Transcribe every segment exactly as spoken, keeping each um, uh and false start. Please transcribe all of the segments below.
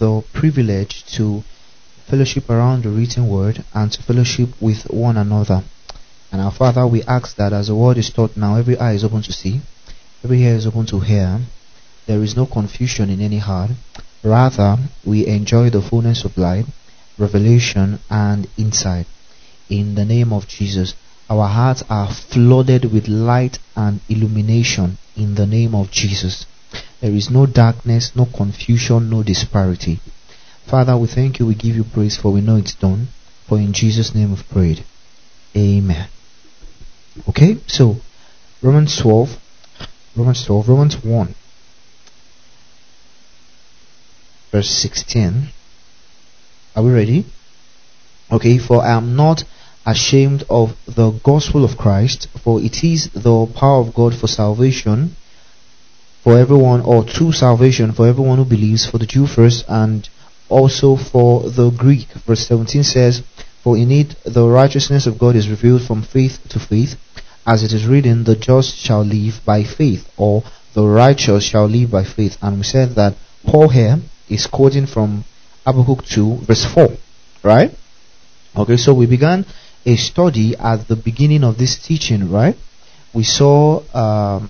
the privilege to fellowship around the written word and to fellowship with one another. And our Father, we ask that as the word is taught now, every eye is open to see, every ear is open to hear. There is no confusion in any heart. Rather, we enjoy the fullness of light, revelation, and insight. In the name of Jesus, our hearts are flooded with light and illumination in the name of Jesus. There is no darkness, no confusion, no disparity. Father, we thank you, we give you praise, for we know it's done. For in Jesus' name we've prayed. Amen. Okay, so Romans twelve, Romans twelve, Romans one, verse sixteen. Are we ready? Okay, for I am not ashamed of the gospel of Christ, for it is the power of God for salvation for everyone, or true salvation for everyone who believes, for the Jew first and also for the Greek. Verse seventeen says, for in it the righteousness of God is revealed from faith to faith, as it is written, the just shall live by faith, or the righteous shall live by faith. And we said that Paul here is quoting from Habakkuk two verse four, right? Okay, so we began a study at the beginning of this teaching, right? We saw um,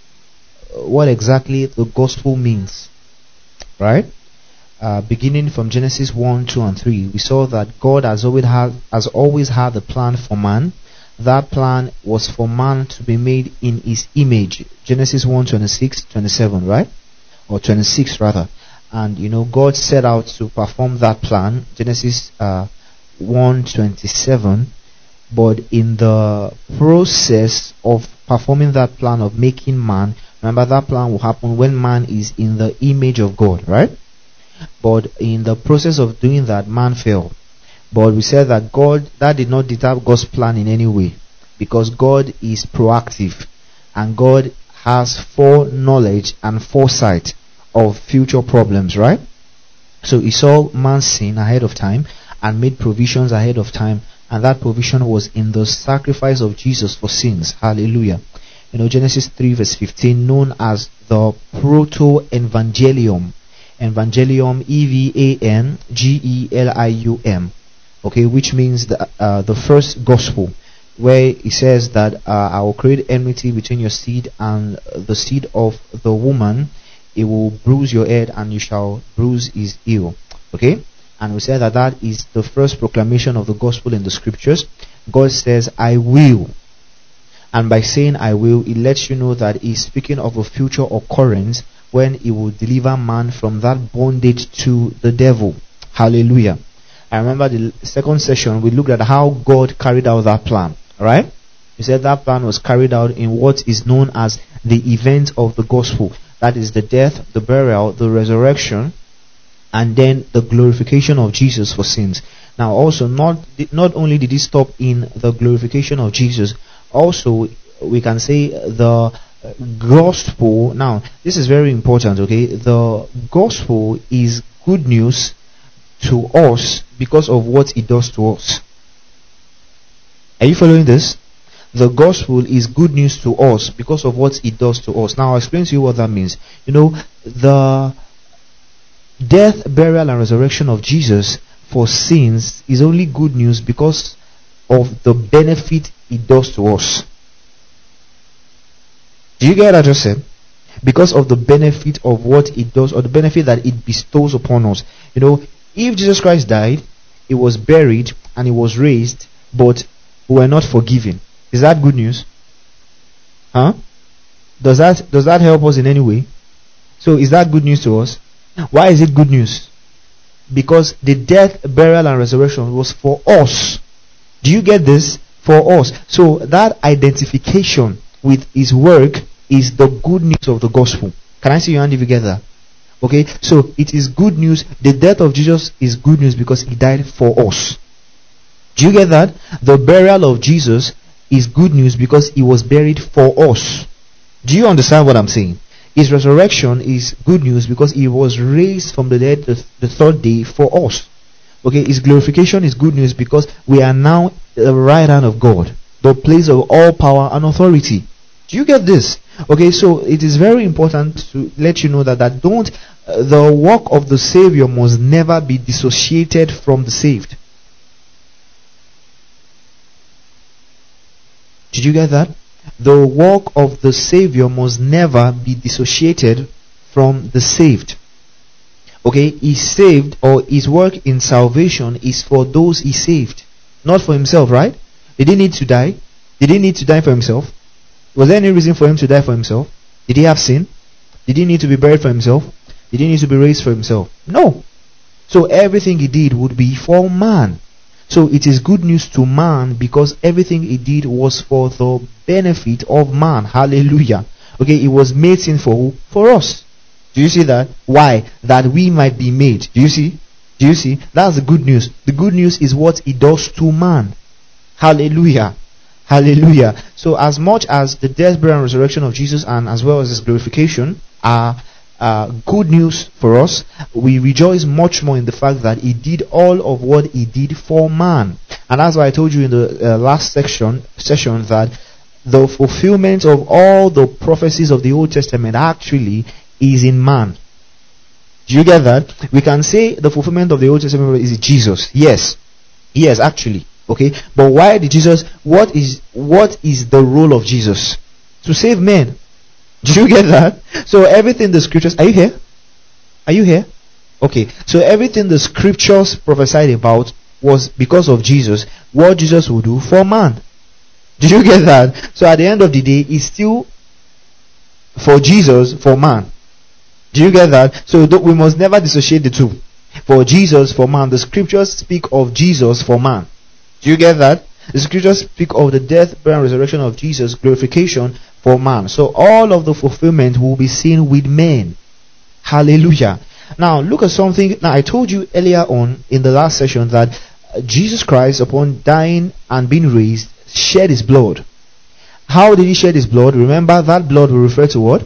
what exactly the gospel means, right? Uh, beginning from Genesis one, two, and three, we saw that God has always had has always had a plan for man. That plan was for man to be made in His image. Genesis one, twenty-six, twenty-seven, right? Or twenty-six rather. And you know, God set out to perform that plan. Genesis uh, one, twenty-seven. But in the process of performing that plan of making man, remember that plan will happen when man is in the image of God, right? But in the process of doing that, man fell. But we said that God, that did not deter God's plan in any way, because God is proactive and God has foreknowledge and foresight of future problems, right? So He saw man's sin ahead of time and made provisions ahead of time, and that provision was in the sacrifice of Jesus for sins. Hallelujah. You know, Genesis three verse fifteen, known as the proto-evangelium. Evangelium, E V A N G E L I U M. Okay, which means the uh, the first gospel, where He says that uh, I will create enmity between your seed and the seed of the woman. It will bruise your head and you shall bruise his heel. Okay, and we said that that is the first proclamation of the gospel in the scriptures. God says, I will. And by saying I will, it lets you know that He's speaking of a future occurrence when He will deliver man from that bondage to the devil. Hallelujah. I remember the second session we looked at how God carried out that plan. Alright? We said that plan was carried out in what is known as the event of the gospel. That is the death, the burial, the resurrection, and then the glorification of Jesus for sins. Now also, not not only did He stop in the glorification of Jesus, also we can say the gospel. Now this is very important, okay? The gospel is good news to us because of what it does to us. Are you following this? The gospel is good news to us because of what it does to us. Now I'll explain to you what that means. You know, the death, burial, and resurrection of Jesus for sins is only good news because of the benefit it does to us. Do you get what I just said? Because of the benefit of what it does, or the benefit that it bestows upon us. You know, if Jesus Christ died, He was buried, and He was raised, but we were not forgiven, is that good news? Huh? Does that does that help us in any way? So is that good news to us? Why is it good news? Because the death, burial, and resurrection was for us. Do you get this? For us. So that identification with His work is the good news of the gospel. Can I see your hand if you get that? Okay, so it is good news. The death of Jesus is good news because He died for us. Do you get that? The burial of Jesus is good news because He was buried for us. Do you understand what I'm saying? His resurrection is good news because He was raised from the dead the, the third day for us. Okay, His glorification is good news because we are now at the right hand of God, the place of all power and authority. Do you get this? Okay, so it is very important to let you know that that don't uh, the work of the Savior must never be dissociated from the saved. Did you get that? The work of the Savior must never be dissociated from the saved. Okay, he saved, or his work in salvation is for those he saved, not for himself, right? Did he need to die? Did he need to die for himself? Was there any reason for him to die for himself? Did he have sin? Did he need to be buried for himself? Did he need to be raised for himself? No. So everything he did would be for man. So it is good news to man because everything he did was for the benefit of man. Hallelujah. Okay, it was made sin for who? For us. Do you see that? Why? That we might be made. Do you see? Do you see? That's the good news. The good news is what he does to man. Hallelujah. Hallelujah. So as much as the death, burial, and resurrection of Jesus, and as well as his glorification are uh, good news for us, we rejoice much more in the fact that he did all of what he did for man. And that's why I told you in the uh, last section session that the fulfillment of all the prophecies of the Old Testament actually is in man. Do you get that? We can say the fulfillment of the Old Testament is Jesus. Yes. Yes, actually. Okay. But why did Jesus, what is, what is the role of Jesus? To save men. Do you get that? So everything the scriptures, are you here? Are you here? Okay. So everything the scriptures prophesied about was because of Jesus. What Jesus would do for man. Did you get that? So at the end of the day, it's still for Jesus, for man. Do you get that? So we must never dissociate the two. For Jesus, for man. The scriptures speak of Jesus for man. Do you get that? The scriptures speak of the death, burial, and resurrection of Jesus, glorification for man. So all of the fulfillment will be seen with men. Hallelujah. Now look at something. Now I told you earlier on in the last session that Jesus Christ, upon dying and being raised, shed his blood. How did he shed his blood? Remember, that blood will refer to what?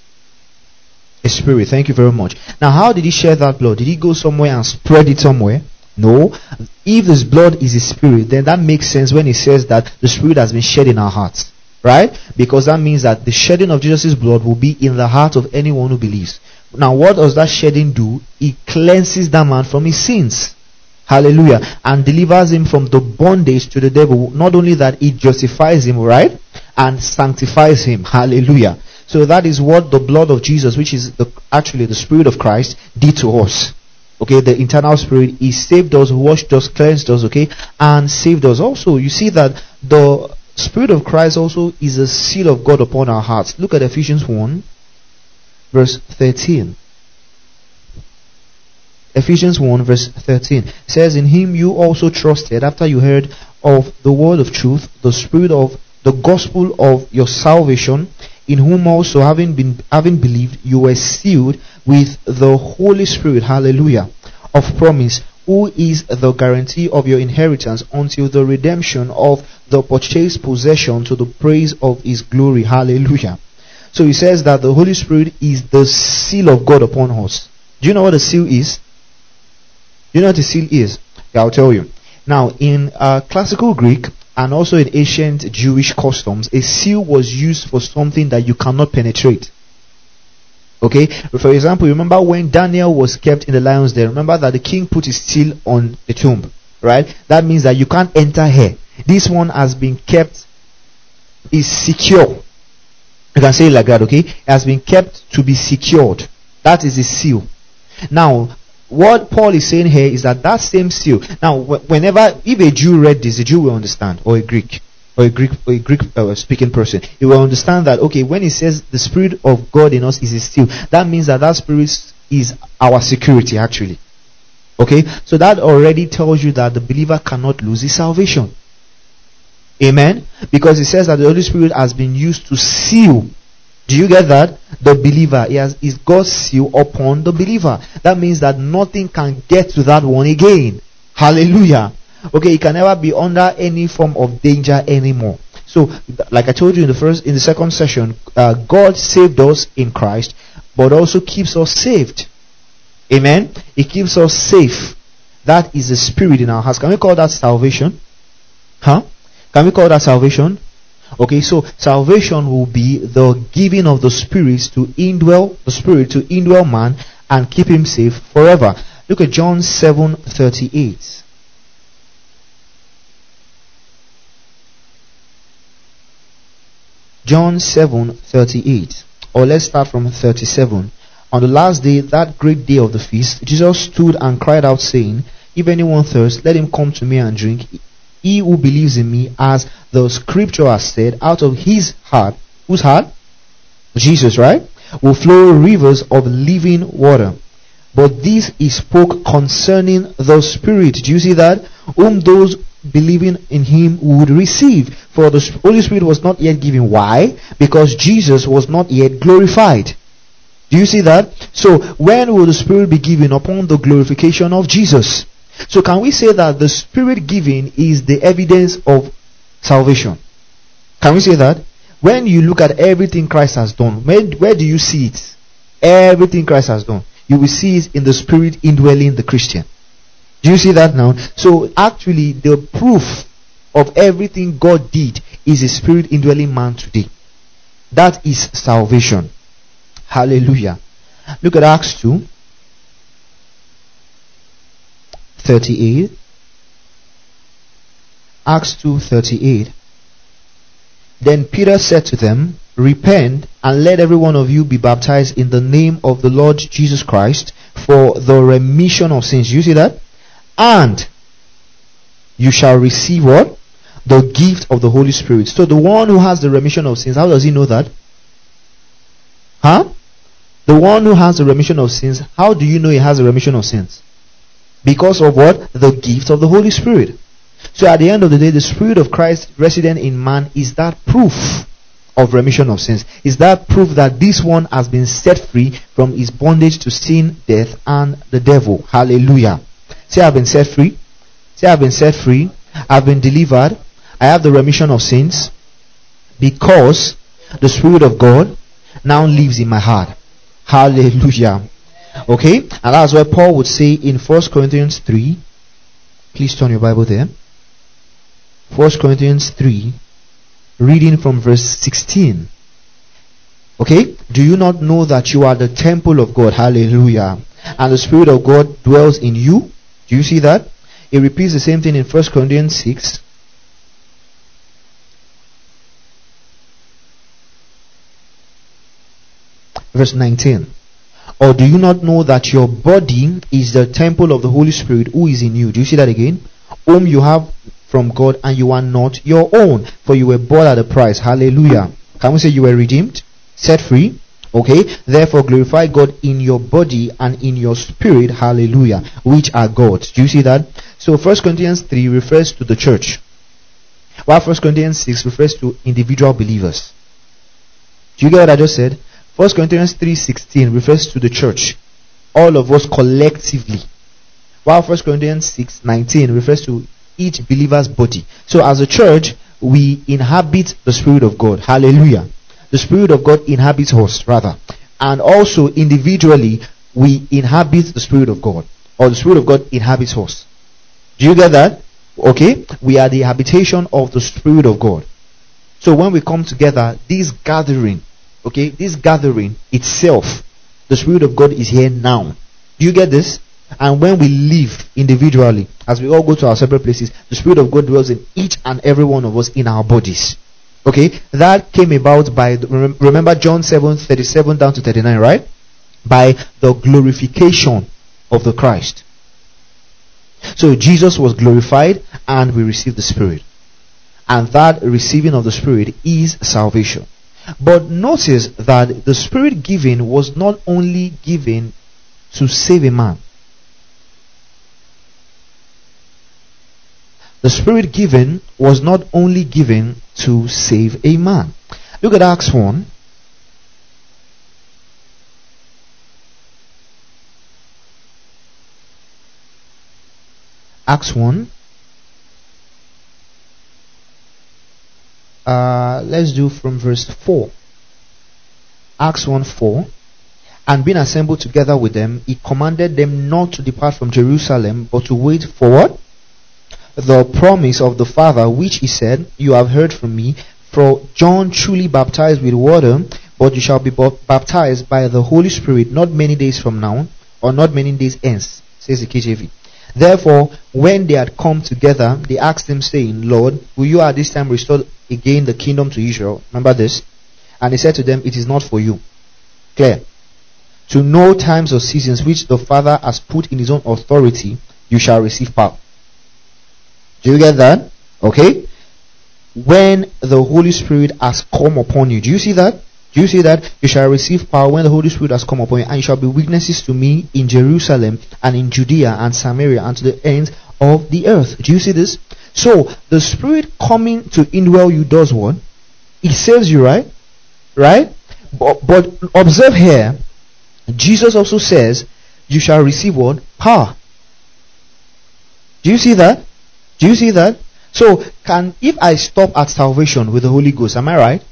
A spirit. Thank you very much. Now, how did he shed that blood? Did he go somewhere and spread it somewhere? No. If this blood is a spirit, then that makes sense when he says that the spirit has been shed in our hearts. Right? Because that means that the shedding of Jesus' blood will be in the heart of anyone who believes. Now, what does that shedding do? It cleanses that man from his sins. Hallelujah. And delivers him from the bondage to the devil. Not only that, it justifies him, right? And sanctifies him. Hallelujah. So that is what the blood of Jesus, which is the, actually the Spirit of Christ, did to us. Okay, the internal spirit, he saved us, washed us, cleansed us, okay, and saved us. Also, you see that the Spirit of Christ also is a seal of God upon our hearts. Look at Ephesians one, verse thirteen. Ephesians one, verse thirteen. It says, in him you also trusted, after you heard of the word of truth, the spirit of the gospel of your salvation, in whom also having been having believed, you were sealed with the Holy Spirit, hallelujah, of promise, who is the guarantee of your inheritance until the redemption of the purchased possession to the praise of his glory, hallelujah. So he says that the Holy Spirit is the seal of God upon us. Do you know what a seal is? Do you know what a seal is? Yeah, I'll tell you. Now, in uh, classical Greek, and also in ancient Jewish customs, a seal was used for something that you cannot penetrate. Okay? For example, remember when Daniel was kept in the lion's den, remember that the king put his seal on the tomb. Right? That means that you can't enter here. This one has been kept, is secure. You can say it like that, okay? It has been kept to be secured. That is a seal. Now, what Paul is saying here is that that same seal. Now, whenever, if a Jew read this, a Jew will understand, or a Greek, or a Greek, or a Greek uh, speaking person, he will understand that, okay, when he says the Spirit of God in us is a seal, that means that that Spirit is our security, actually. Okay? So that already tells you that the believer cannot lose his salvation. Amen? Because it says that the Holy Spirit has been used to seal. Do you get that? The believer, he has, is God's seal upon the believer. That means that nothing can get to that one again. Hallelujah. Okay, it can never be under any form of danger anymore. So, like I told you in the first, in the second session, uh, God saved us in Christ, but also keeps us saved. Amen. He keeps us safe. That is the spirit in our hearts. Can we call that salvation? Huh? Can we call that salvation? Okay, so salvation will be the giving of the Spirit to indwell the Spirit to indwell man and keep him safe forever. Look at John seven thirty-eight. John seven thirty-eight. Or let's start from thirty-seven. On the last day, that great day of the feast, Jesus stood and cried out, saying, If anyone thirsts, let him come to me and drink. He who believes in me, as the scripture has said, out of his heart, whose heart? Jesus, right? Will flow rivers of living water. But this he spoke concerning the Spirit. Do you see that? Whom those believing in him would receive. For the Holy Spirit was not yet given. Why? Because Jesus was not yet glorified. Do you see that? So, when will the Spirit be given? Upon the glorification of Jesus. So, can we say that the Spirit given is the evidence of salvation? Can we say that? When you look at everything Christ has done, where, where do you see it? Everything Christ has done. You will see it in the Spirit indwelling the Christian. Do you see that now? So, actually, the proof of everything God did is a Spirit indwelling man today. That is salvation. Hallelujah. Look at Acts two thirty-eight. Acts two thirty-eight. Then Peter said to them, Repent and let every one of you be baptized in the name of the Lord Jesus Christ for the remission of sins. You see that? And you shall receive what? The gift of the Holy Spirit. So the one who has the remission of sins, how does he know that? Huh? The one who has the remission of sins, how do you know he has a remission of sins? Because of what? The gift of the Holy Spirit. So at the end of the day, the Spirit of Christ resident in man is that proof of remission of sins. Is that proof that this one has been set free from his bondage to sin, death, and the devil. Hallelujah. Say, I've been set free. Say, I've been set free. I've been delivered. I have the remission of sins because the Spirit of God now lives in my heart. Hallelujah. Okay, and that's why Paul would say in First Corinthians three. Please turn your Bible there. First Corinthians three, reading from verse sixteen. Okay, do you not know that you are the temple of God? Hallelujah. And the Spirit of God dwells in you? Do you see that? It repeats the same thing in First Corinthians six. Verse nineteen. Or do you not know that your body is the temple of the Holy Spirit who is in you? Do you see that again? Whom you have from God, and you are not your own, for you were bought at a price. Hallelujah. Can we say you were redeemed? Set free? Okay. Therefore glorify God in your body and in your spirit. Hallelujah. Which are God's. Do you see that? So First Corinthians three refers to the church, while First Corinthians six refers to individual believers. Do you get what I just said? First Corinthians three sixteen refers to the church, all of us collectively, while First Corinthians six nineteen refers to each believer's body. So as a church, we inhabit the Spirit of God. Hallelujah. The Spirit of God inhabits us, rather. And also individually, we inhabit the Spirit of God, or the Spirit of God inhabits us. Do you get that? Okay? We are the habitation of the Spirit of God. So when we come together, this gathering, okay, this gathering itself, the Spirit of God is here now. Do you get this? And when we live individually, as we all go to our separate places, the Spirit of God dwells in each and every one of us in our bodies. Okay, that came about by, remember John seven thirty-seven down to thirty-nine, right? By the glorification of the Christ. So Jesus was glorified and we received the Spirit. And that receiving of the Spirit is salvation. But notice that the Spirit given was not only given to save a man. The Spirit given was not only given to save a man. Look at Acts one. Acts one. Uh, let's do from verse four. Acts one four. And being assembled together with them, he commanded them not to depart from Jerusalem, but to wait for what? The promise of the Father, which he said, You have heard from me. For John truly baptized with water, but you shall be baptized by the Holy Spirit not many days from now, or not many days hence, says the K J V. Therefore, when they had come together, they asked him, saying, Lord, will you at this time restore again the kingdom to Israel? Remember this? And he said to them, it is not for you. Clear. To know times or seasons which the Father has put in his own authority, you shall receive power. Do you get that? Okay. When the Holy Spirit has come upon you. Do you see that? Do you see that? You shall receive power when the Holy Spirit has come upon you, and you shall be witnesses to me in Jerusalem and in Judea and Samaria and to the ends of the earth. Do you see this? So, the Spirit coming to indwell you does what? It saves you, right? Right? But, but observe here, Jesus also says, you shall receive what? Power. Do you see that? Do you see that? So, can if I stop at salvation with the Holy Ghost, am I right?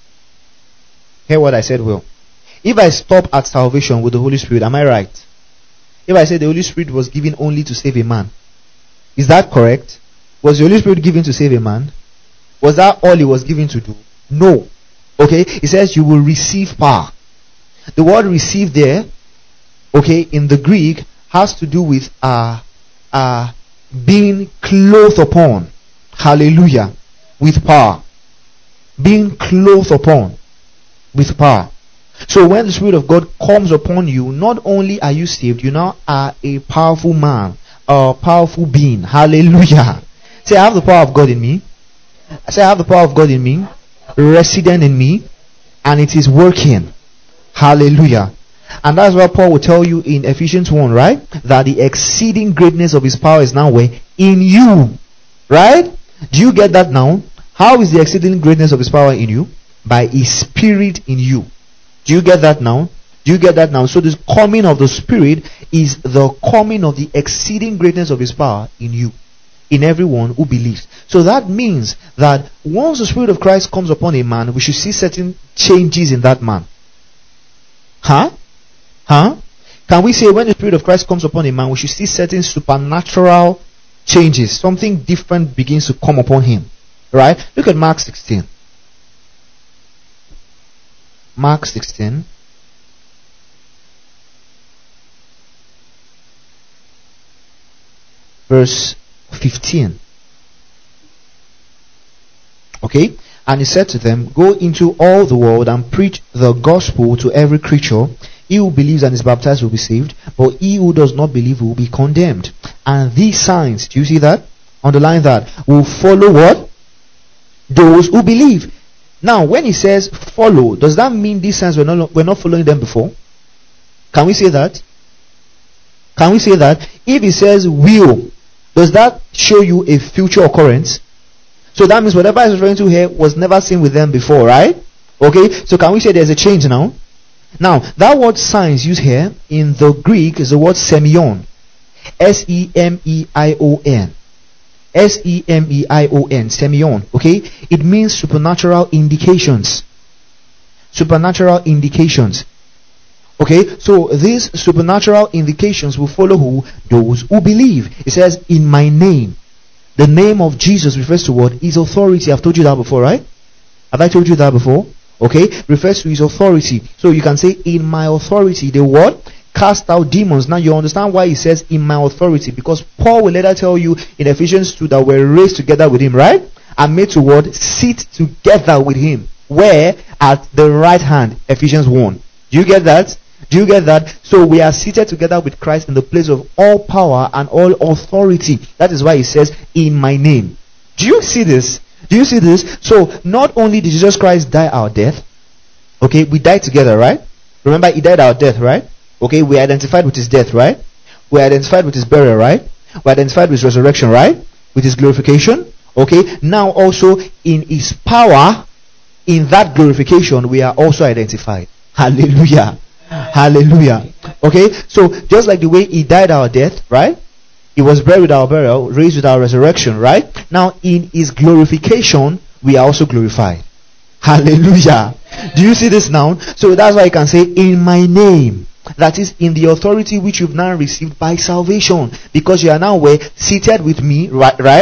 Hear what I said, Will. If I stop at salvation with the Holy Spirit, am I right? If I say the Holy Spirit was given only to save a man, is that correct? Was the Holy Spirit given to save a man? Was that all he was given to do? No. Okay, it says you will receive power. The word receive there, okay, in the Greek has to do with uh, uh, being clothed upon. Hallelujah. With power. Being clothed upon with power. So when the Spirit of God comes upon you, not only are you saved, you now are a powerful man, a powerful being. Hallelujah. Say, I have the power of God in me. I say, I have the power of God in me, resident in me, and it is working. Hallelujah. And that's why Paul will tell you in Ephesians one, right? That the exceeding greatness of his power is now where? In you. Right? Do you get that now? How is the exceeding greatness of his power in you? By his Spirit in you. Do you get that now? Do you get that now? So this coming of the Spirit is the coming of the exceeding greatness of his power in you, in everyone who believes. So that means that once the Spirit of Christ comes upon a man, we should see certain changes in that man. Huh? Huh? Can we say when the Spirit of Christ comes upon a man, we should see certain supernatural changes? Something different begins to come upon him. Right? Look at Mark sixteen. Mark sixteen. Verse fifteen. Okay? And he said to them, go into all the world and preach the gospel to every creature. He who believes and is baptized will be saved, but he who does not believe will be condemned. And these signs, do you see that? Underline that. Will follow what? Those who believe. Now, when he says follow, does that mean these signs were not, were not following them before? Can we say that? Can we say that? If he says will, does that show you a future occurrence? So that means whatever he's referring to here was never seen with them before, right? Okay, so can we say there's a change now? Now, that word signs used here in the Greek is the word semeion. S E M E I O N. S E M E I O N. Semeion. Okay? It means supernatural indications. Supernatural indications. Okay? So these supernatural indications will follow who? Those who believe. It says, in my name. The name of Jesus refers to what? His authority. I've told you that before, right? Have I told you that before? Okay? Refers to his authority. So you can say, in my authority, the what? Cast out demons. Now you understand why he says, in my authority. Because Paul will later tell you in Ephesians two that we're raised together with him, right? And made to what? Sit together with him. Where? At the right hand. Ephesians one. Do you get that? Do you get that? So we are seated together with Christ in the place of all power and all authority. That is why he says, in my name. Do you see this? Do you see this? So not only did Jesus Christ die our death, okay, we died together, right? Remember, he died our death, right? Okay, we identified with his death, right? We identified with his burial, right? We identified with his resurrection, right? With his glorification. Okay, now also in his power, in that glorification, we are also identified. Hallelujah. Hallelujah. Okay, so just like the way he died our death, right? He was buried with our burial, raised with our resurrection, right? Now in his glorification, we are also glorified. Hallelujah. Do you see this now? So that's why you can say, in my name. That is in the authority which you've now received by salvation. Because you are now where? Seated with me, right? Right?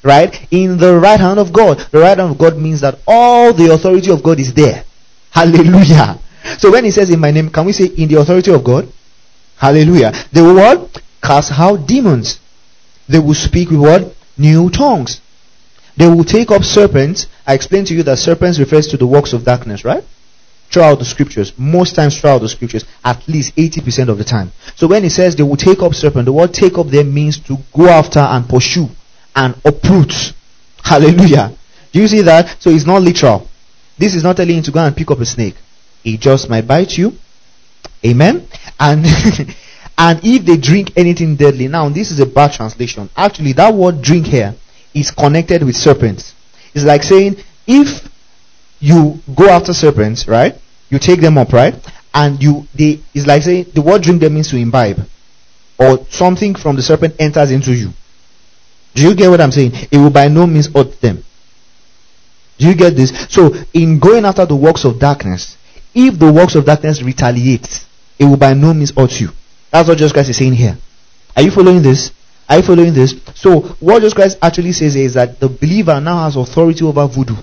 right? In the right hand of God. The right hand of God means that all the authority of God is there. Hallelujah. So when he says in my name, can we say in the authority of God? Hallelujah. They will what? Cast out demons. They will speak with what? New tongues. They will take up serpents. I explained to you that serpents refers to the works of darkness, right? Throughout the scriptures. Most times throughout the scriptures. At least eighty percent of the time. So when it says they will take up serpent, the word take up there means to go after and pursue and uproot. Hallelujah. Do you see that? So it's not literal. This is not telling you to go and pick up a snake. It just might bite you. Amen. And and if they drink anything deadly. Now this is a bad translation. Actually that word drink here is connected with serpents. It's like saying if you go after serpents, right? You take them up, right? And you they it's like saying the word drink there means to imbibe. Or something from the serpent enters into you. Do you get what I'm saying? It will by no means hurt them. Do you get this? So in going after the works of darkness, if the works of darkness retaliate, it will by no means hurt you. That's what Jesus Christ is saying here. Are you following this? Are you following this? So what Jesus Christ actually says is that the believer now has authority over voodoo.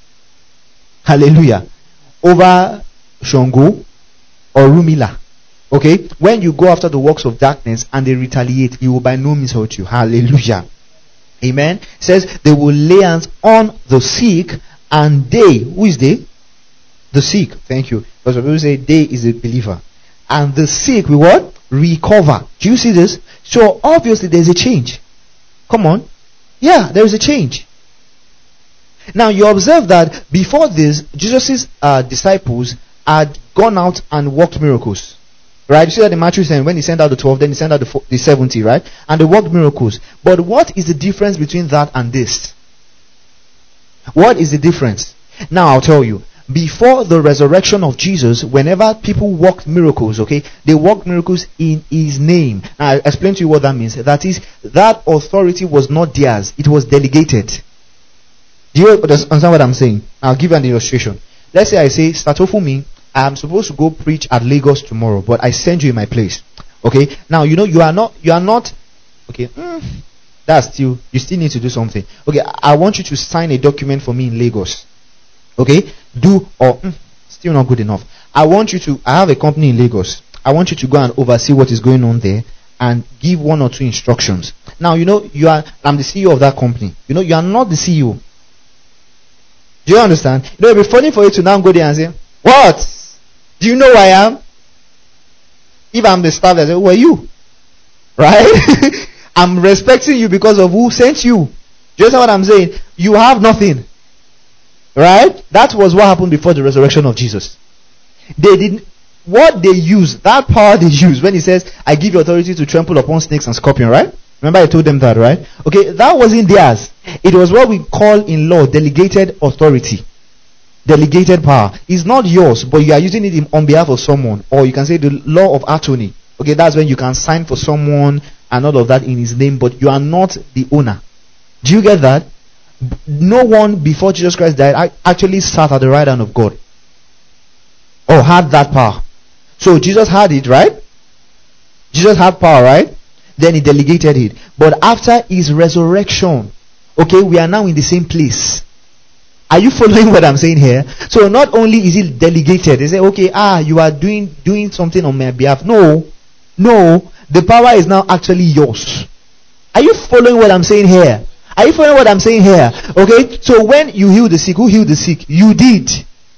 Hallelujah. Over Shango or Rumila. Okay? When you go after the works of darkness and they retaliate, it will by no means hurt you. Hallelujah. Amen. It says they will lay hands on the sick and they, who is they? The sick. Thank you. Because people say they is a believer. And the sick will what? Recover. Do you see this? So obviously there is a change. Come on. Yeah, there is a change. Now you observe that before this, Jesus' uh, disciples had gone out and worked miracles. Right? You see that in Matthew ten, when he sent out the twelve, then he sent out the, the seventy, right? And they worked miracles. But what is the difference between that and this? What is the difference? Now I'll tell you. Before the resurrection of Jesus, whenever people worked miracles, okay, they worked miracles in his name. Now I'll explain to you what that means. That is, that authority was not theirs. It was delegated. Do you understand what I'm saying? I'll give you an illustration. Let's say I say, Statofumi, I'm supposed to go preach at Lagos tomorrow, but I send you in my place. Okay? Now, you know, you are not, you are not, okay, mm, that's still, you still need to do something. Okay, I want you to sign a document for me in Lagos. Okay? Do, or, mm, still not good enough. I want you to, I have a company in Lagos. I want you to go and oversee what is going on there and give one or two instructions. Now, you know, you are, I'm the C E O of that company. You know, you are not the C E O. Do you understand? You know, it will be funny for you to now go there and say, what? Do you know who I am? If I'm the staff, I say, who are you? Right? I'm respecting you because of who sent you. Do you understand what I'm saying? You have nothing. Right? That was what happened before the resurrection of Jesus. They didn't, what they used, that power they used, when he says, I give you authority to trample upon snakes and scorpions, right? Remember I told them that, right? Okay, that wasn't theirs. It was what we call in law delegated authority. Delegated power. It's not yours, but you are using it in, on behalf of someone. Or you can say the law of attorney. Okay, that's when you can sign for someone and all of that in his name, but you are not the owner. Do you get that? No one before Jesus Christ died actually sat at the right hand of God. Or had that power. So Jesus had it, right? Jesus had power, right? Then he delegated it. But after his resurrection, okay, we are now in the same place. Are you following what I'm saying here? So not only is it delegated, they say, okay, ah, you are doing doing something on my behalf. No, no, the power is now actually yours. Are you following what I'm saying here? Are you following what I'm saying here? Okay, so when you heal the sick, who healed the sick? You did.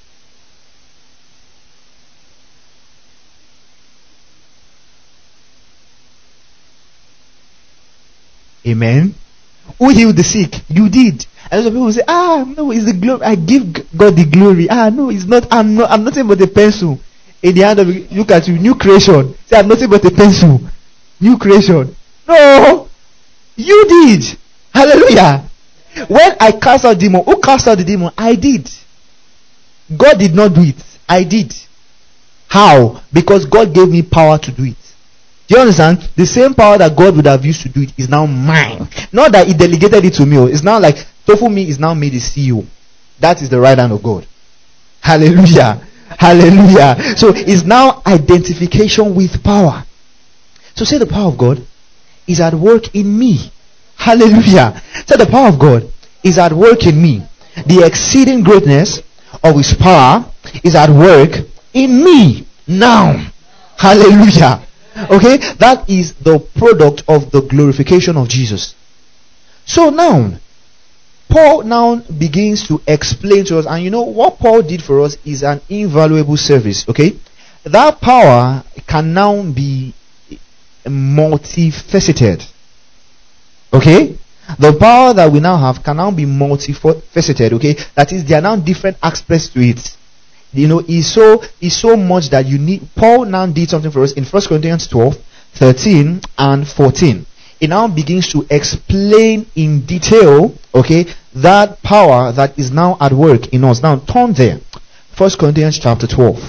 Amen. Who healed the sick? You did. And some people say, ah, no, it's the glory. I give God the glory. Ah, no, it's not. I'm not. I'm nothing but a pencil in the hand of. Look at you, new creation. Say, I'm nothing but a pencil, new creation. No, you did. Hallelujah. When I cast out demon, who cast out the demon? I did. God did not do it. I did. How? Because God gave me power to do it. Do you understand? The same power that God would have used to do it is now mine. Not that he delegated it to me. It's now like Tofumi is now made a C E O. That is the right hand of God. Hallelujah. Hallelujah. So it's now identification with power. So say the power of God is at work in me. Hallelujah. So the power of God is at work in me. The exceeding greatness of his power is at work in me now. Hallelujah. Okay, that is the product of the glorification of Jesus. So now, Paul now begins to explain to us, and you know what Paul did for us is an invaluable service. Okay, that power can now be multifaceted. Okay, the power that we now have can now be multifaceted. Okay, that is, there are now different aspects to it. You know, it's so it's so much that you need. Paul now did something for us in First Corinthians twelve, thirteen, and fourteen. It now begins to explain in detail, okay, that power that is now at work in us. Now turn there. First Corinthians chapter twelve.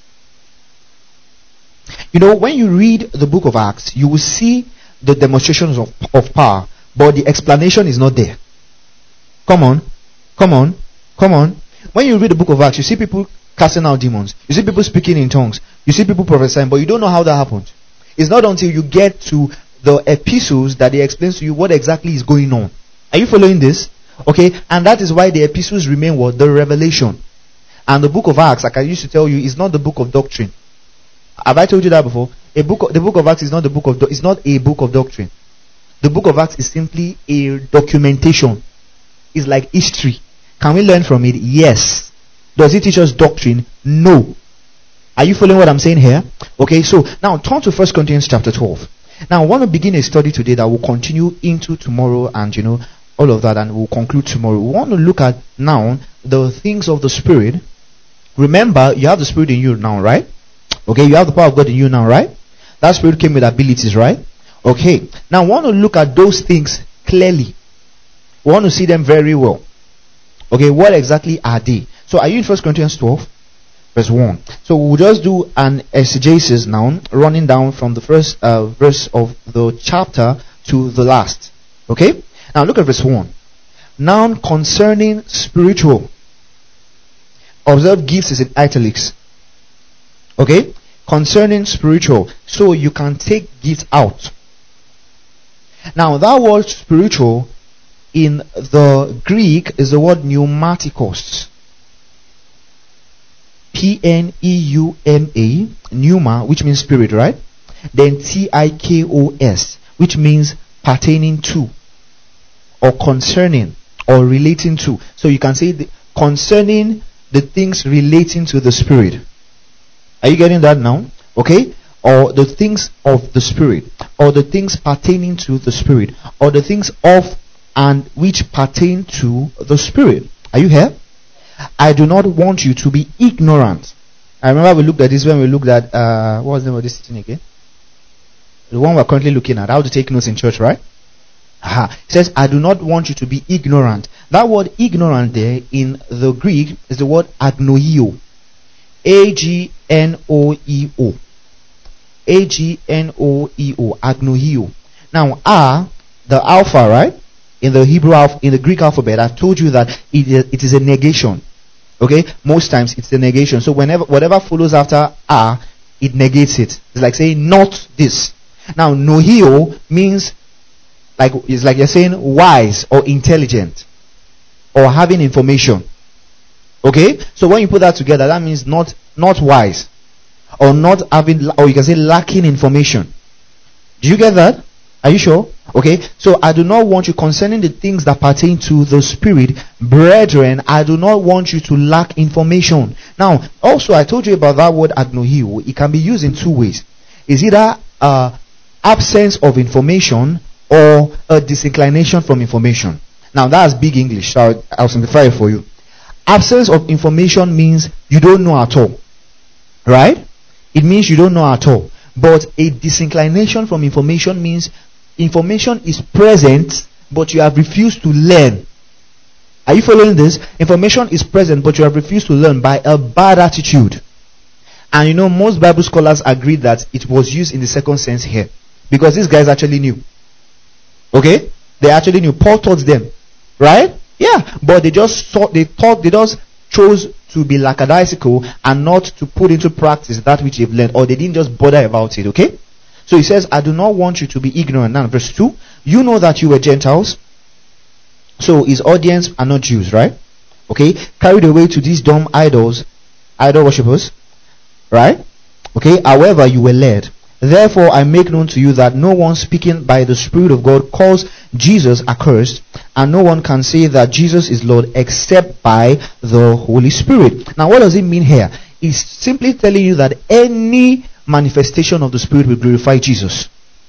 You know, when you read the book of Acts, you will see the demonstrations of, of power, but the explanation is not there. Come on, come on, come on. When you read the book of Acts, you see people casting out demons. You see people speaking in tongues. You see people prophesying, but you don't know how that happened. It's not until you get to the epistles that they explain to you what exactly is going on. Are you following this? Okay, and that is why the epistles remain what? The revelation. And the book of Acts, like I used to tell you, is not the book of doctrine. Have I told you that before? A book of, the book of Acts is not the book of do, it's not a book of doctrine. The book of Acts is simply a documentation. It's like history. Can we learn from it? Yes. Does it teach us doctrine? No. Are you following what I'm saying here? Okay, so now turn to First Corinthians chapter twelve. Now I want to begin a study today that will continue into tomorrow, and you know, all of that, and we'll conclude tomorrow. We want to look at now the things of the Spirit. Remember, you have the Spirit in you now, right? Okay, you have the power of God in you now, right? That Spirit came with abilities, right? Okay, now I want to look at those things clearly. We want to see them very well. Okay, what exactly are they? So are you in First Corinthians twelve? Verse one. So we'll just do an exegesis now, running down from the first uh, verse of the chapter to the last. Okay? Now look at verse one. Now concerning spiritual. Observe gifts is in italics. Okay? Concerning spiritual. So you can take gifts out. Now that word spiritual in the Greek is the word pneumatikos. P N E U M A, pneuma, which means spirit, right? Then T I K O S, which means pertaining to, or concerning, or relating to. So you can say the, concerning the things relating to the Spirit. Are you getting that now? Okay? Or the things of the Spirit, or the things pertaining to the Spirit, or the things of and which pertain to the Spirit. Are you here? I do not want you to be ignorant. I remember we looked at this when we looked at, uh, what was the name of this teaching again? The one we're currently looking at, how to take notes in church, right? Aha. It says, I do not want you to be ignorant. That word ignorant there in the Greek is the word agnoeo. A G N O E O. A G N O E O. Agnoeo. Now, A, the alpha, right? In the Hebrew, in the Greek alphabet, I've told you that it is, it is a negation. Okay? Most times it's a negation. So whenever, whatever follows after A, it negates it. It's like saying, not this. Now, nohio means, like, it's like you're saying wise or intelligent or having information. Okay? So when you put that together, that means not, not wise or not having, or you can say lacking information. Do you get that? Are you sure? Okay, so I do not want you, concerning the things that pertain to the Spirit, brethren, I do not want you to lack information. Now, also I told you about that word agnohio. It can be used in two ways. It's either uh, absence of information or a disinclination from information. Now that's big English, so I'll, I'll simplify it for you. Absence of information means you don't know at all. Right? It means you don't know at all. But a disinclination from information means information is present, but you have refused to learn. Are you following this? Information is present, but you have refused to learn by a bad attitude. And you know, most Bible scholars agree that it was used in the second sense here. Because these guys actually knew. Okay? They actually knew. Paul taught them. Right? Yeah. But they just thought, they thought, they just chose to be lackadaisical and not to put into practice that which they've learned. Or they didn't just bother about it. Okay? So he says, I do not want you to be ignorant. Now, verse two. you know that you were Gentiles, so his audience are not Jews, right? Okay, carried away to these dumb idols, idol worshippers, right? Okay, however, you were led. Therefore, I make known to you that no one speaking by the Spirit of God calls Jesus accursed, and no one can say that Jesus is Lord except by the Holy Spirit. Now, what does it mean here? It's simply telling you that any manifestation of the Spirit will glorify Jesus.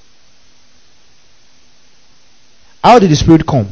How did the Spirit come?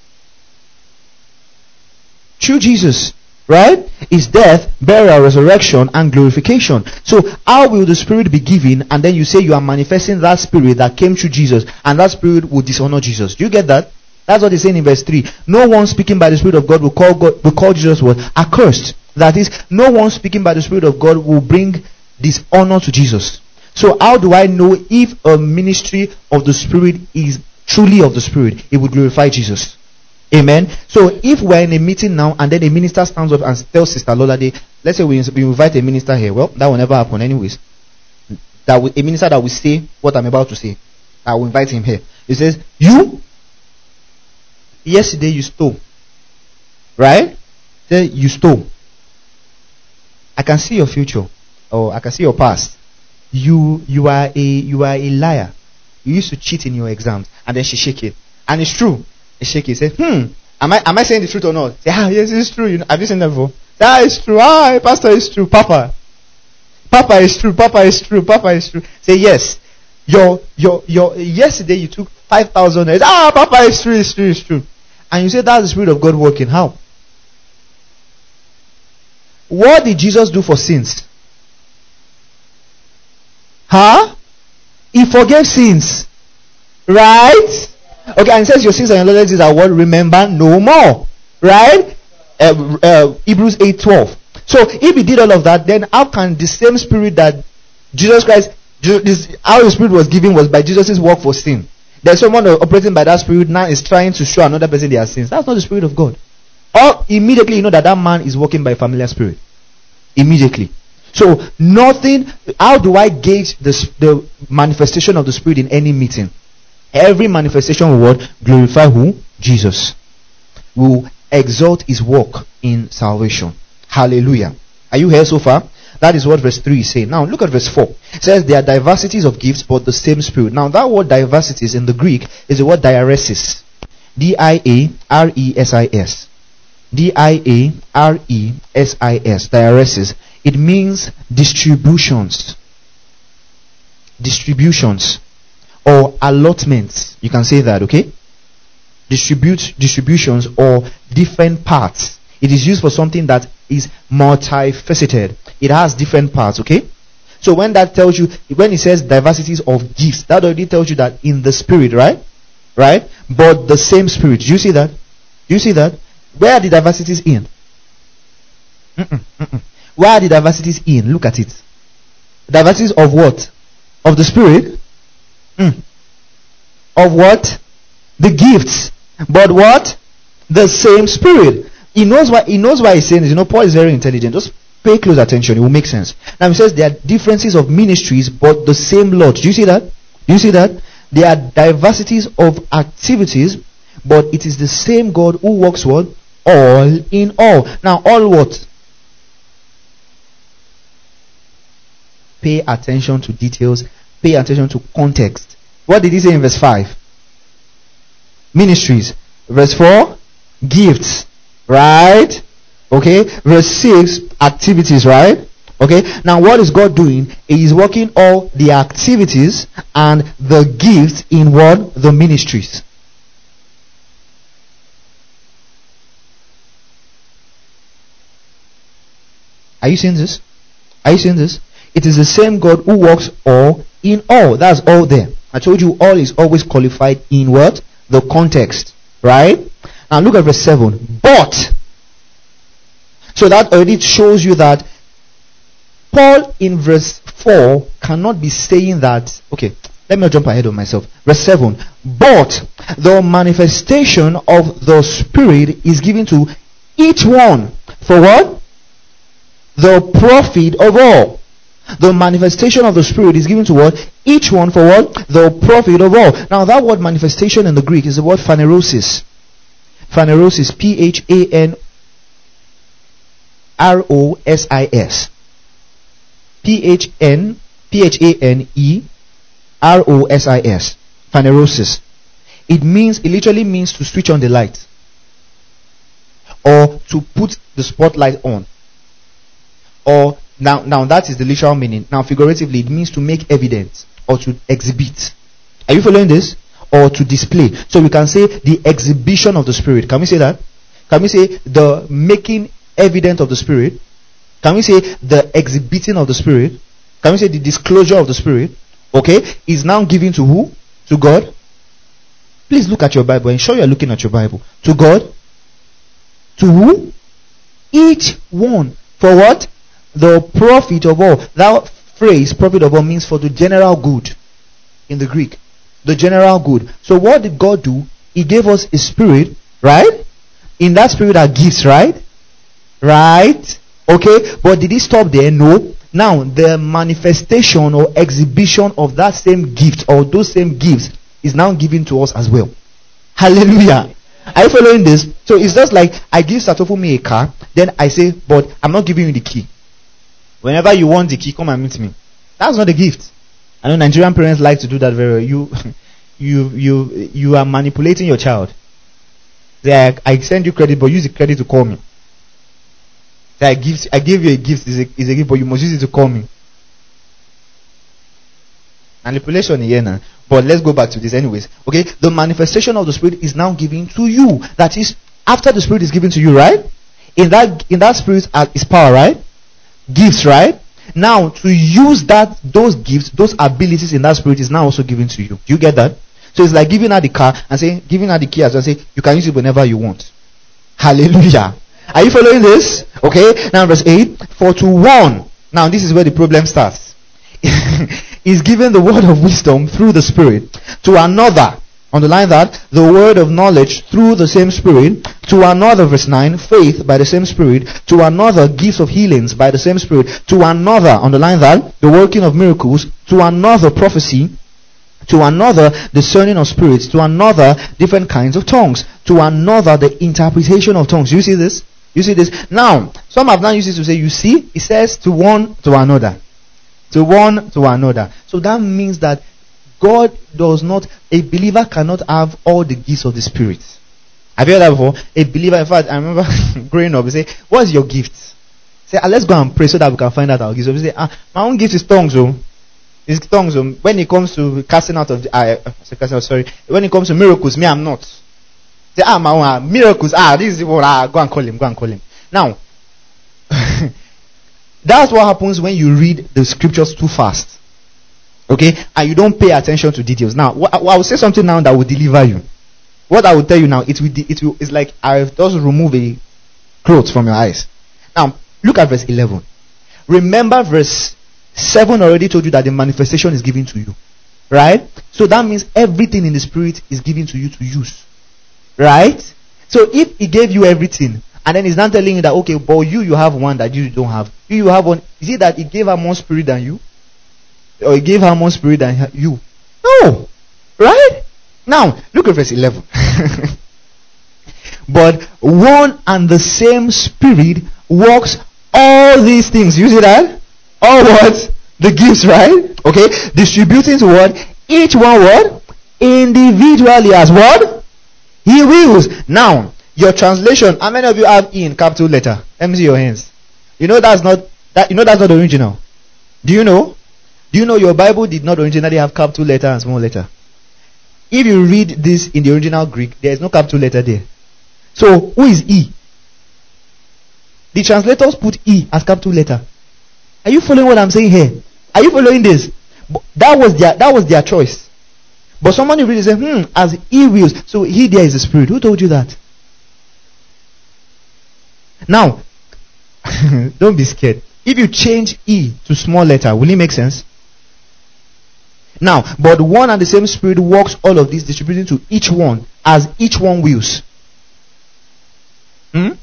Through Jesus. Right? His death, burial, resurrection, and glorification. So, how will the Spirit be given? And then you say you are manifesting that Spirit that came through Jesus, and that Spirit will dishonor Jesus. Do you get that? That's what he's saying in verse three. No one speaking by the Spirit of God will call God, will call Jesus what? Accursed. That is, no one speaking by the Spirit of God will bring dishonor to Jesus. So, how do I know if a ministry of the Spirit is truly of the Spirit? It will glorify Jesus. Amen. So if we're in a meeting now and then a minister stands up and tells Sister Lolade, let's say we, we invite a minister here. Well, that will never happen anyways. That will, a minister that will say what I'm about to say. I will invite him here. He says, you, yesterday you stole. Right? Say, you stole. I can see your future. Or I can see your past. You, you are a, you are a liar. You used to cheat in your exams. And then she shake it. And it's true. Shake it. Say, hmm, am I am I saying the truth or not? Say, ah, yes, it's true. You know, have you seen that before? Say, ah, it's true. Ah, Pastor, it's true. Papa, Papa is true. Papa is true. Papa is true. Say, yes. Your your your yesterday you took five thousand. Ah, Papa is true. It's true. It's true. And you say that's the Spirit of God working. How? What did Jesus do for sins? Huh? He forgave sins, right? Okay, and it says your sins and your lawlessness are what? Remember no more. Right? Uh, uh, Hebrews eight twelve. So, if he did all of that, then how can the same Spirit that Jesus Christ, this, how the Spirit was given was by Jesus' work for sin. There's someone operating by that Spirit now is trying to show another person their sins. That's not the Spirit of God. Or immediately you know that that man is working by a familiar spirit. Immediately. So, nothing, how do I gauge the, the manifestation of the Spirit in any meeting? Every manifestation will what? Glorify who? Jesus. Will exalt his work in salvation. Hallelujah. Are you here so far? That is what verse three is saying. Now look at verse four. It says there are diversities of gifts, but the same Spirit. Now that word diversities in the Greek is the word diaresis. D I A R E S I S. D I A R E S I S. Diaresis. It means distributions. Distributions. Or allotments. You can say that, okay? Distribute distributions or different parts. It is used for something that is multifaceted. It has different parts, okay? So when that tells you, when it says diversities of gifts, that already tells you that in the Spirit, right? Right? But the same Spirit. Do you see that? Do you see that? Where are the diversities in? Mm-mm, mm-mm. Where are the diversities in? Look at it. Diversities of what? Of the Spirit? Mm. Of what? The gifts. But what? The same Spirit. He knows why he knows why he's saying this. You know, Paul is very intelligent. Just pay close attention. It will make sense. Now he says there are differences of ministries, but the same Lord. Do you see that? Do you see that? There are diversities of activities, but it is the same God who works what? All in all. Now, all what? Pay attention to details. Pay attention to context. What did he say in verse five? Ministries. Verse four, gifts. Right? Okay. Verse six, activities. Right? Okay. Now what is God doing? He is working all the activities and the gifts in what? The ministries. Are you seeing this? Are you seeing this? It is the same God who works all in all. That's all there. I told you all is always qualified in what? The context. Right? Now look at verse seven. But. So that already shows you that Paul in verse four cannot be saying that. Okay, let me not jump ahead of myself. Verse seven. But the manifestation of the Spirit is given to each one. For what? The profit of all. The manifestation of the Spirit is given to what? Each one for what? The profit of all. Now that word manifestation in the Greek is the word phanerosis. Phanerosis, P H A N R O S I S. P H N P H A N E R O S I S. Phanerosis. It means, it literally means to switch on the light, or to put the spotlight on. Or now, now that is the literal meaning. Now, figuratively, it means to make evident or to exhibit. Are you following this? Or to display. So we can say the exhibition of the Spirit. Can we say that? Can we say the making evident of the Spirit? Can we say the exhibiting of the Spirit? Can we say the disclosure of the Spirit? Okay, is now given to who? To God. Please look at your Bible. Ensure you are looking at your Bible. To God. To who? Each one. For what? The profit of all. That phrase, profit of all, means for the general good in the Greek. The general good. So what did God do? He gave us a spirit, right? In that spirit are gifts, right? Right? Okay? But did he stop there? No. Now, the manifestation or exhibition of that same gift or those same gifts is now given to us as well. Hallelujah. Are you following this? So it's just like I give Satofumi a car, then I say, but I'm not giving you the key. Whenever you want the key, come and meet me. That's not a gift. I know Nigerian parents like to do that very well. You, you, you, you are manipulating your child. Say, I, I send you credit, but use the credit to call me. Say, I give, I gave you a gift, is a, is a gift, but you must use it to call me. Manipulation here now. But let's go back to this anyways. Okay, the manifestation of the Spirit is now given to you. That is, after the Spirit is given to you, right? In that, in that Spirit is power, right? Gifts, right? Now, to use that, those gifts, those abilities in that Spirit is now also given to you. Do you get that? So it's like giving her the car and saying, giving her the key as well, say, you can use it whenever you want. Hallelujah. Are you following this? Okay, now verse eight. For to one, now this is where the problem starts. Is given the word of wisdom through the Spirit. To another, underline that, the word of knowledge through the same Spirit. To another, verse nine, faith by the same Spirit. To another, gifts of healings by the same Spirit. To another, underline that, the working of miracles. To another, prophecy. To another, discerning of spirits. To another, different kinds of tongues. To another, the interpretation of tongues. You see this? You see this? Now, some have now used it to say, you see, it says to one, to another. To one, to another. So that means that God does not, a believer cannot have all the gifts of the Spirit. Have you heard that before? A believer, in fact, I remember growing up, we say, what's your gift? Say, ah, let's go and pray so that we can find out our gifts. So we say, ah, my own gift is tongues, oh. It's tongues, oh. When it comes to casting out of the, uh, sorry, when it comes to miracles, me, I'm not. Say, ah, my own, ah, miracles, ah, this is what, ah, go and call him, go and call him. Now, that's what happens when you read the scriptures too fast. Okay? And you don't pay attention to details. Now, wh- I will say something now that will deliver you. What I will tell you now, it will, de- it will, it's like I've just removed a cloth from your eyes. Now, look at verse eleven. Remember verse seven already told you that the manifestation is given to you. Right? So that means everything in the Spirit is given to you to use. Right? So if he gave you everything, and then he's not telling you that, okay, but you, you have one that you don't have. You, you have one. Is it that he gave her more spirit than you? Or he gave her more spirit than her, you? No. Right? Now, look at verse eleven. But one and the same Spirit works all these things. You see that? All what? The gifts, right? Okay. Distributing to what? Each one what? Individually as what? He wills. Now, your translation, how many of you have E in capital letter? Let me see your hands. You know that's not that you know that's not the original. Do you know? Do you know your Bible did not originally have capital letter and small letter? If you read this in the original Greek, there is no capital letter there. So who is E? The translators put E as capital letter. Are you following what I'm saying here? Are you following this? That was their that was their choice. But somebody really said, hmm, as He wills. So He there is the Spirit. Who told you that? Now, don't be scared. If you change E to small letter, will it make sense? Now, but one and the same Spirit works all of this, distributing to each one as each one wills. Hmm?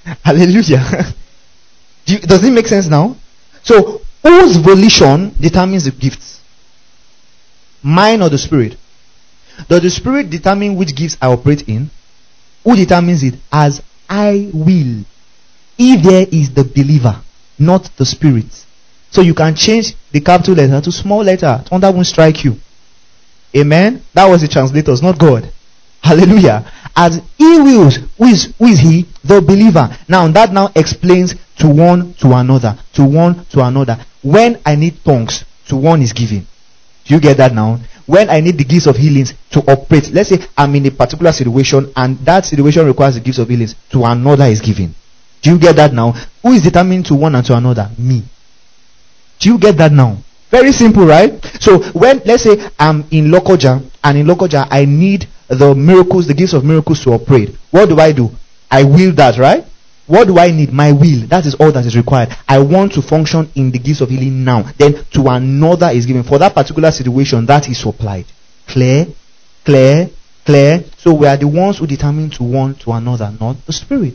Hallelujah. Do you- Does it make sense now? So, whose volition determines the gifts? Mine or the Spirit? Does the Spirit determine which gifts I operate in? Who determines it? As I will. If there is the believer, not the Spirit. So you can change the capital letter to small letter. Thunder won't strike you. Amen? That was the translators, not God. Hallelujah. As he wills, who is, who is he? The believer. Now that now explains to one to another. To one to another. When I need tongues, to one is given. Do you get that now? When I need the gifts of healings to operate, let's say I'm in a particular situation and that situation requires the gifts of healings, to another is given. Do you get that now? Who is determined to one and to another? Me. Do you get that now? Very simple, right? So when, let's say I'm in Lokoja, and in Lokoja I need the miracles, the gifts of miracles to operate. What do I do? I will that, right? What do I need? My will. That is all that is required. I want to function in the gifts of healing now. Then to another is given. For that particular situation, that is supplied. Clear? Clear? Clear? So we are the ones who determine to one to another, not the Spirit.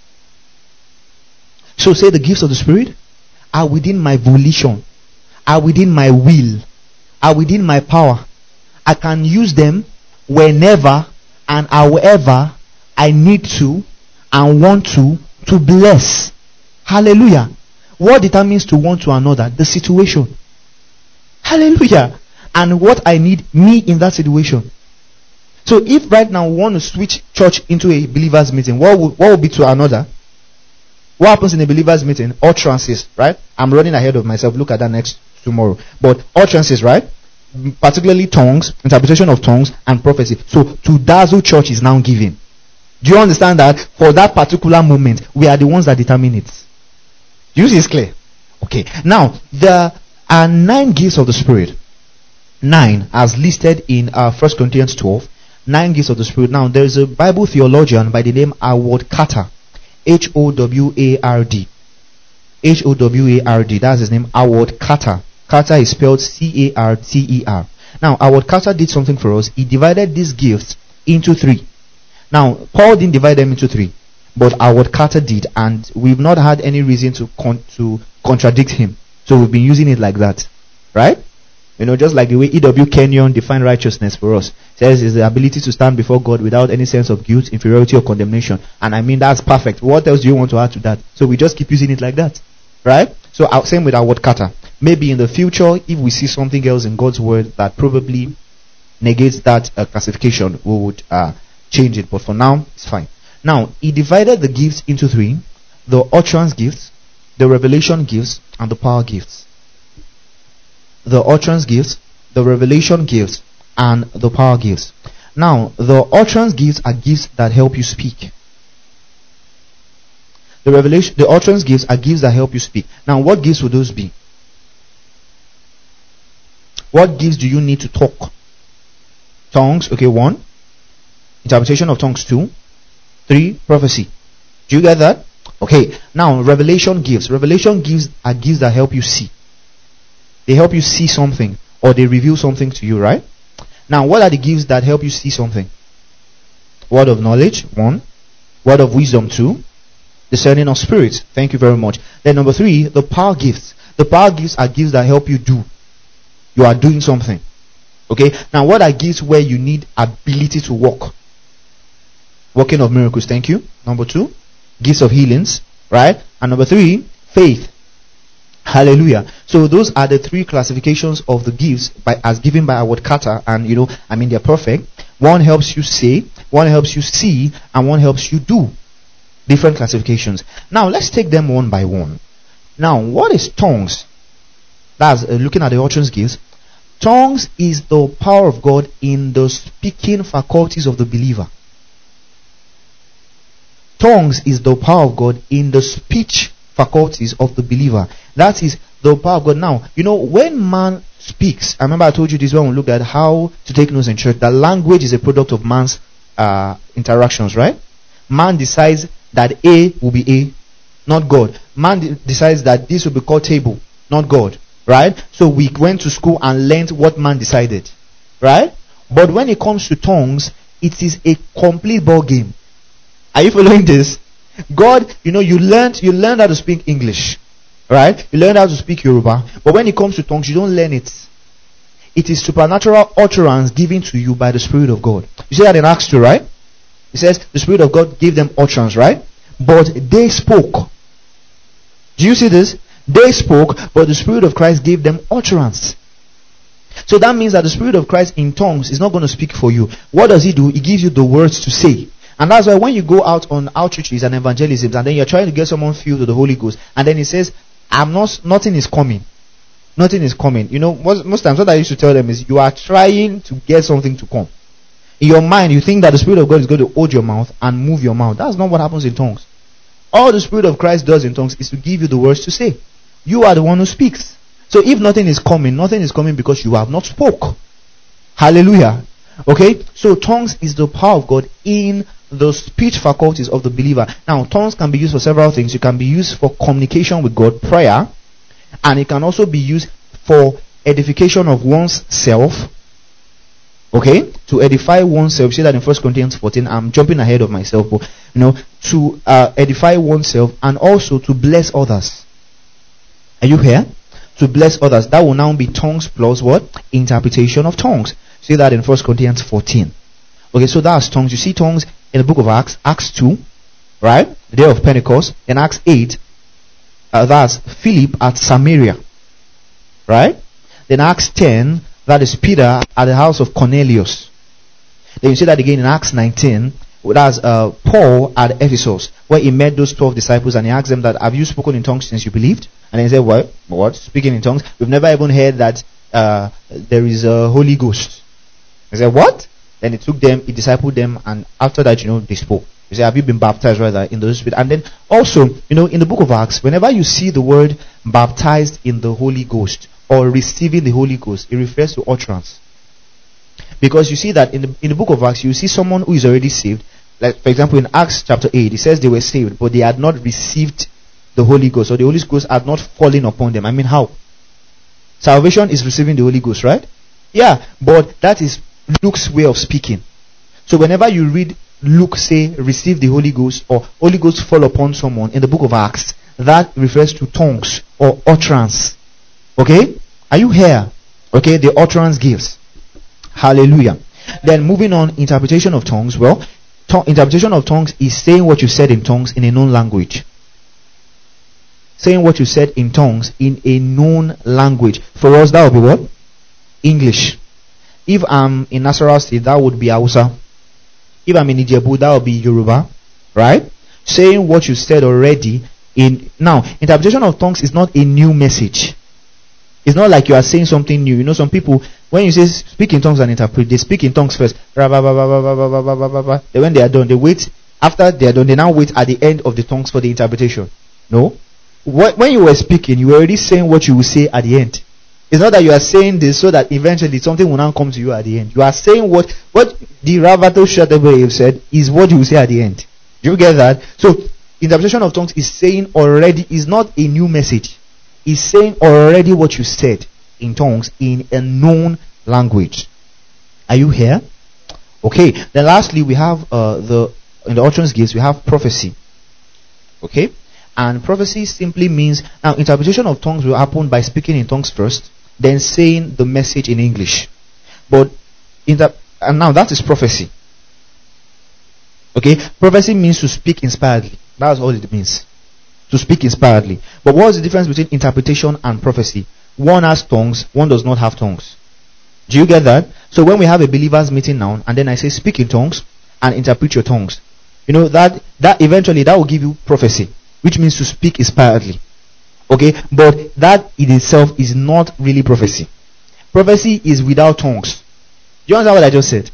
So say the gifts of the Spirit are within my volition, are within my will, are within my power. I can use them whenever and however I need to and want to to bless. Hallelujah. What determines to one to another? The situation. Hallelujah. And what I need, me in that situation. So if right now we want to switch church into a believers meeting, what would, what would be to another? What happens in a believers meeting? Utterances, right? I'm running ahead of myself. Look at that next tomorrow. But utterances, right? Particularly tongues, interpretation of tongues, and prophecy. So to Dazzle Church is now given. Do you understand that for that particular moment, we are the ones that determine it? Do you see it's clear? Okay. Now, there are nine gifts of the Spirit. Nine, as listed in uh, First Corinthians twelve. Nine gifts of the Spirit. Now, there is a Bible theologian by the name Howard Carter. H O W A R D. H O W A R D. That's his name, Howard Carter. Carter is spelled C A R T E R. Now, Howard Carter did something for us. He divided these gifts into three. Now, Paul didn't divide them into three, but Howard Carter did, and we've not had any reason to con- to contradict him. So we've been using it like that, right? You know, just like the way E W Kenyon defined righteousness for us. Says is the ability to stand before God without any sense of guilt, inferiority, or condemnation. And I mean, that's perfect. What else do you want to add to that? So we just keep using it like that, right? So uh, same with Howard Carter. Maybe in the future, if we see something else in God's word that probably negates that uh, classification, we would uh, change it. But for now, it's fine. Now, he divided the gifts into three: the utterance gifts, the revelation gifts, and the power gifts. The utterance gifts, the revelation gifts, and the power gifts. Now, the utterance gifts are gifts that help you speak. The revelation, the utterance gifts are gifts that help you speak. Now, what gifts would those be? What gifts do you need to talk? Tongues, okay, one. Interpretation of tongues, two. Three, prophecy. Do you get that? Okay, now revelation gifts. Revelation gifts are gifts that help you see. They help you see something, or they reveal something to you, right? Now, what are the gifts that help you see something? Word of knowledge, one. Word of wisdom, two. Discerning of spirits. Thank you very much. Then number three, the power gifts. The power gifts are gifts that help you do. You are doing something. Okay? Now, what are gifts where you need ability to walk? Working of miracles, thank you. Number two, gifts of healings, right? And number three, faith. Hallelujah. So those are the three classifications of the gifts by, as given by Howard Carter, and you know, I mean, they're perfect. One helps you say, one helps you see, and one helps you do. Different classifications. Now let's take them one by one. Now, what is tongues? That's uh, looking at the utterance gifts. Tongues is the power of God in the speaking faculties of the believer. Tongues is the power of God in the speech faculties of the believer. That is the power of God. Now, you know, when man speaks, I remember I told you this when we looked at how to take notes in church, that language is a product of man's uh, interactions, right? Man decides that A will be A, not God. Man de- decides that this will be called table, not God, right? So we went to school and learned what man decided, right? But when it comes to tongues, it is a complete ball game. Are you following this? God, you know, you learned you learned how to speak English, right? You learned how to speak Yoruba, but when it comes to tongues, you don't learn it. It is supernatural utterance given to you by the Spirit of God. You see that in Acts two, right? It says the Spirit of God gave them utterance, right? But they spoke. Do you see this? They spoke, but the Spirit of Christ gave them utterance. So that means that the Spirit of Christ in tongues is not going to speak for you. What does He do? He gives you the words to say. And that's why when you go out on outreaches and evangelisms, and then you're trying to get someone filled with the Holy Ghost, and then He says, "I'm not. Nothing is coming. Nothing is coming." You know, most, most times what I used to tell them is, you are trying to get something to come. In your mind, you think that the Spirit of God is going to hold your mouth and move your mouth. That's not what happens in tongues. All the Spirit of Christ does in tongues is to give you the words to say. You are the one who speaks. So if nothing is coming, nothing is coming because you have not spoke. Hallelujah. Okay? So tongues is the power of God in the speech faculties of the believer. Now, tongues can be used for several things. It can be used for communication with God, prayer, and it can also be used for edification of one's self. Okay? To edify oneself. See that in First Corinthians fourteen. I'm jumping ahead of myself, but you know, to uh, edify oneself and also to bless others. Are you here? To bless others. That will now be tongues plus what? Interpretation of tongues. See that in First Corinthians fourteen. Okay, so that's tongues. You see tongues in the book of Acts, Acts two, right? The day of Pentecost. In Acts eight, uh, that's Philip at Samaria, right? Then Acts ten, that is Peter at the house of Cornelius. Then you see that again in Acts nineteen, that's uh, Paul at Ephesus, where he met those twelve disciples and he asked them that, "Have you spoken in tongues since you believed?" And they said, "What? What? Speaking in tongues? We've never even heard that uh, there is a Holy Ghost." They said, "What?" Then he took them, he discipled them, and after that, you know, they spoke. He said, "Have you been baptized rather in the Holy Spirit?" And then also, you know, in the book of Acts, whenever you see the word baptized in the Holy Ghost or receiving the Holy Ghost, it refers to utterance. Because you see that in the in the book of Acts, you see someone who is already saved. Like, for example, in Acts chapter eight, it says they were saved, but they had not received the Holy Ghost, or the Holy Ghost had not fallen upon them. I mean, how? Salvation is receiving the Holy Ghost, right? Yeah, but that is Luke's way of speaking. So whenever you read Luke say, receive the Holy Ghost, or Holy Ghost fall upon someone in the book of Acts, that refers to tongues or utterance. Okay? Are you here? Okay, the utterance gives. Hallelujah. Then moving on, interpretation of tongues. Well, to- interpretation of tongues is saying what you said in tongues in a known language. Saying what you said in tongues in a known language. For us, that would be what? English. If I'm in Nasarawa State, that would be Hausa. If I'm in Ijebu, that would be Yoruba. Right? Saying what you said already in... Now, interpretation of tongues is not a new message. It's not like you are saying something new. You know, some people, when you say speak in tongues and interpret, they speak in tongues first. Then when they are done, they wait. After they are done, they now wait at the end of the tongues for the interpretation. No? When you were speaking, you were already saying what you will say at the end. It's not that you are saying this so that eventually something will now come to you at the end. You are saying what what the Ravato Shatabe said is what you will say at the end. Do you get that? So, interpretation of tongues is saying already, is not a new message. It's saying already what you said in tongues in a known language. Are you here? Okay. Then lastly, we have uh, the in the utterance gifts we have prophecy. Okay. And prophecy simply means, now interpretation of tongues will happen by speaking in tongues first, then saying the message in English. But inter- and now that is prophecy. Okay, prophecy means to speak inspiredly. That's all it means. To speak inspiredly. But what is the difference between interpretation and prophecy? One has tongues, one does not have tongues. Do you get that? So when we have a believers meeting now, and then I say speak in tongues and interpret your tongues, you know that that eventually that will give you prophecy, which means to speak inspiredly. Okay, but that in itself is not really prophecy. Prophecy is without tongues. Do you understand what I just said?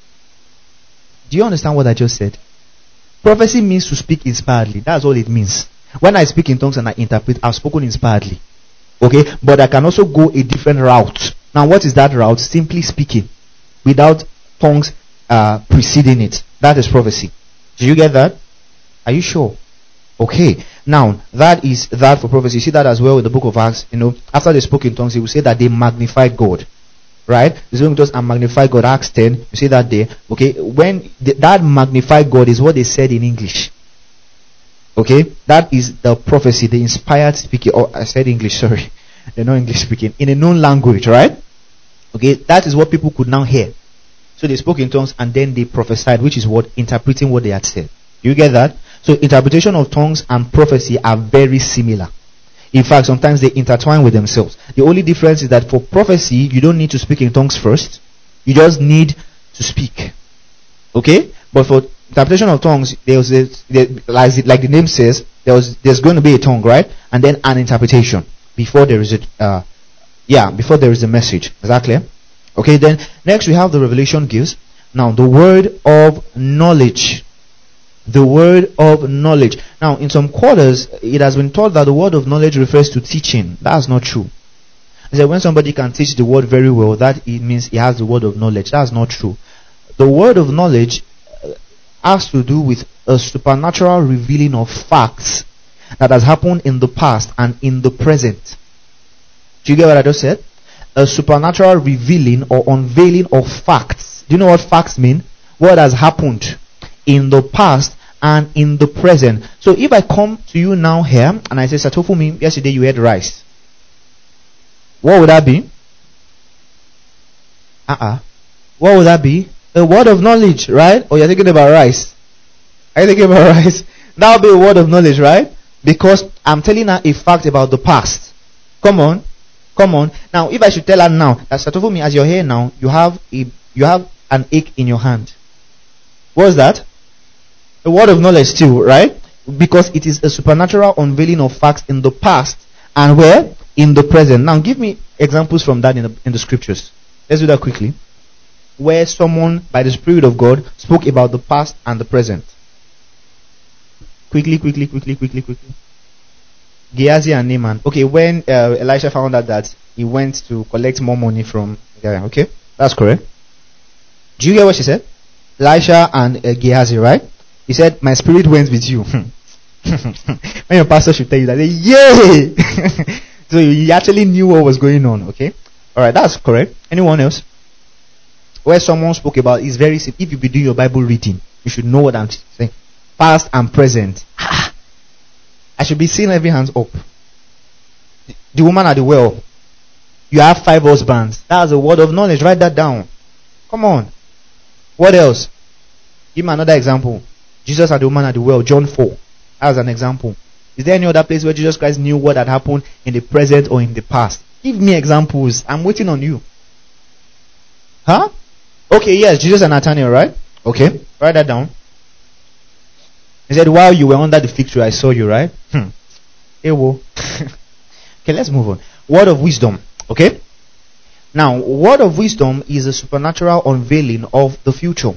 Do you understand what I just said? Prophecy means to speak inspiredly. That's all it means. When I speak in tongues and I interpret, I've spoken inspiredly. Okay, but I can also go a different route. Now, what is that route? Simply speaking, without tongues uh, preceding it. That is prophecy. Do you get that? Are you sure? Okay. Now, that is that for prophecy. You see that as well in the book of Acts. You know, after they spoke in tongues, he will say that they magnified God. Right? It's going to just and magnify God. Acts ten. You see that there. Okay. When the, that magnified God is what they said in English. Okay, that is the prophecy, the inspired speaking. Oh, I said English, sorry. They're not English speaking. In a known language, right? Okay, that is what people could now hear. So they spoke in tongues and then they prophesied, which is what? Interpreting what they had said. You get that? So interpretation of tongues and prophecy are very similar. In fact, sometimes they intertwine with themselves. The only difference is that for prophecy, you don't need to speak in tongues first. You just need to speak. Okay? But for interpretation of tongues, there was a, there, like, like the name says, there was there's going to be a tongue, right? And then an interpretation before there is a uh, yeah before there is a message. Is that clear? Okay. Then next we have the revelation gifts. Now the word of knowledge. The word of knowledge. Now in some quarters, it has been taught that the word of knowledge refers to teaching. That's not true. I said when somebody can teach the word very well, that it means he has the word of knowledge. That's not true. The word of knowledge has to do with a supernatural revealing of facts that has happened in the past and in the present. Do you get what I just said? A supernatural revealing or unveiling of facts. Do you know what facts mean? What has happened in the past and in the present. So if I come to you now here and I say, Satofumi, yesterday you had rice. What would that be? Uh-uh. What would that be? A word of knowledge, right? Or you're thinking about rice. Are you thinking about rice? That would be a word of knowledge, right? Because I'm telling her a fact about the past. Come on. Come on. Now, if I should tell her now, that Satofumi, as you're here now, you have a you have an ache in your hand. What's that? A word of knowledge still, right? Because it is a supernatural unveiling of facts in the past and where? In the present. Now, give me examples from that in the, in the scriptures. Let's do that quickly. Where someone, by the Spirit of God, spoke about the past and the present. Quickly, quickly, quickly, quickly, quickly. Gehazi and Naaman. Okay, when uh, Elisha found out that he went to collect more money from yeah, okay, that's correct. Do you get what she said? Elisha and uh, Gehazi, right? He said, "My spirit went with you." When your pastor should tell you that, yay! So he actually knew what was going on. Okay, all right, that's correct. Anyone else? Where someone spoke about is very simple. If you be doing your Bible reading, you should know what I'm saying. Past and present. I should be seeing every hands up. The woman at the well. You have five husbands. That's a word of knowledge. Write that down. Come on. What else? Give me another example. Jesus and the woman at the well. John four. As an example. Is there any other place where Jesus Christ knew what had happened in the present or in the past? Give me examples. I'm waiting on you. Huh? Okay, yes, Jesus and Nathanael, right? Okay, write that down. He said, while you were under the fig tree, I saw you, right? Hmm. Ewo. Okay, let's move on. Word of wisdom. Okay? Now, word of wisdom is a supernatural unveiling of the future.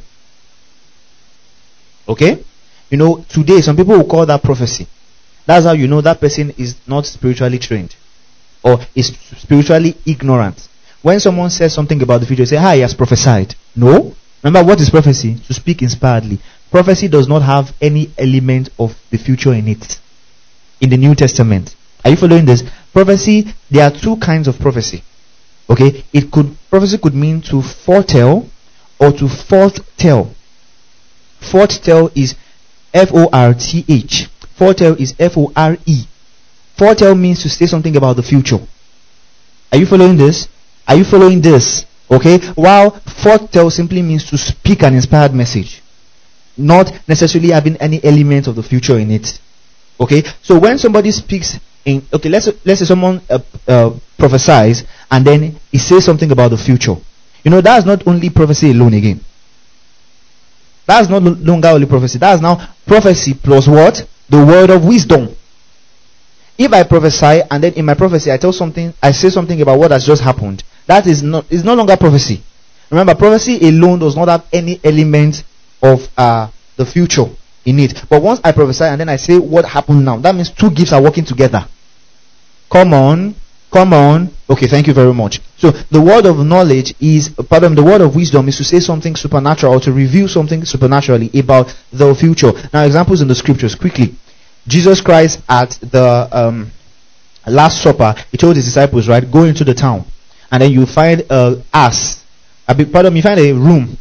Okay? You know, today, some people will call that prophecy. That's how you know that person is not spiritually trained. Or is spiritually ignorant. When someone says something about the future, say, "Hi, he has prophesied." No. Remember, what is prophecy? To speak inspiredly. Prophecy does not have any element of the future in it. In the New Testament. Are you following this? Prophecy, there are two kinds of prophecy. Okay? It could, prophecy could mean to foretell or to foretell. Foretell is F O R T H. Foretell is F O R E. Foretell means to say something about the future. Are you following this? Are you following this? Okay? While foretell simply means to speak an inspired message. Not necessarily having any element of the future in it. Okay? So when somebody speaks in, okay, let's, let's say someone uh, uh, prophesies and then he says something about the future. You know, that's not only prophecy alone again. That's not no longer only prophecy. That's now prophecy plus what? The word of wisdom. If I prophesy and then in my prophecy I tell something, I say something about what has just happened, that is not, is no longer prophecy. Remember, prophecy alone does not have any element of uh, the future in it. But once I prophesy and then I say what happened now, that means two gifts are working together. Come on, come on. Okay, thank you very much. So the word of knowledge is, pardon, the word of wisdom is to say something supernatural or to reveal something supernaturally about the future. Now, examples in the scriptures quickly. Jesus Christ at the um, Last Supper, he told his disciples, right, go into the town and then you find a ass. I beg, pardon me, you find a room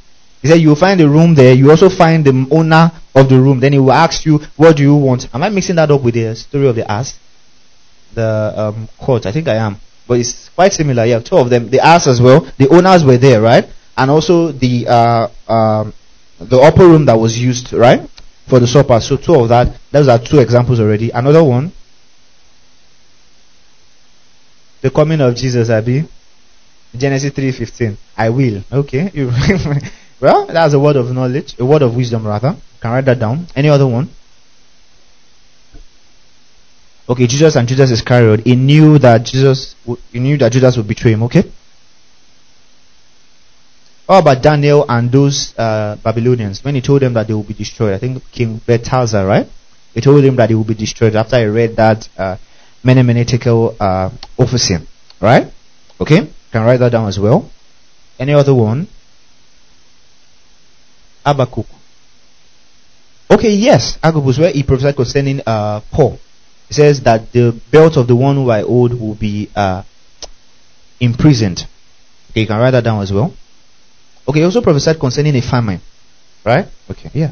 He said you will find a room there. You also find the owner of the room. Then he will ask you, what do you want? Am I mixing that up with the story of the ass? The um, court, I think I am. But it's quite similar. Yeah, two of them. The ass as well. The owners were there, right? And also the uh, um, the upper room that was used, right, for the supper. So two of that. Those are two examples already. Another one. The coming of Jesus, Abi. Genesis three fifteen. I will. Okay. You well, that's a word of knowledge, a word of wisdom rather. You can write that down. Any other one? Okay, Jesus and Judas Iscariot. He knew that Jesus, he knew that Judas would betray him. Okay. How about Daniel and those uh, Babylonians when he told them that they will be destroyed? I think King Belshazzar, right? He told him that he will be destroyed after he read that uh, Menemenetical uh, prophecy, right? Okay, can write that down as well. Any other one? Habakkuk. Okay, yes, Agabus, where he prophesied concerning uh, Paul. He says that the belt of the one who I owed will be uh, imprisoned. Okay, you can write that down as well. Okay, he also prophesied concerning a famine, right? Okay, yeah.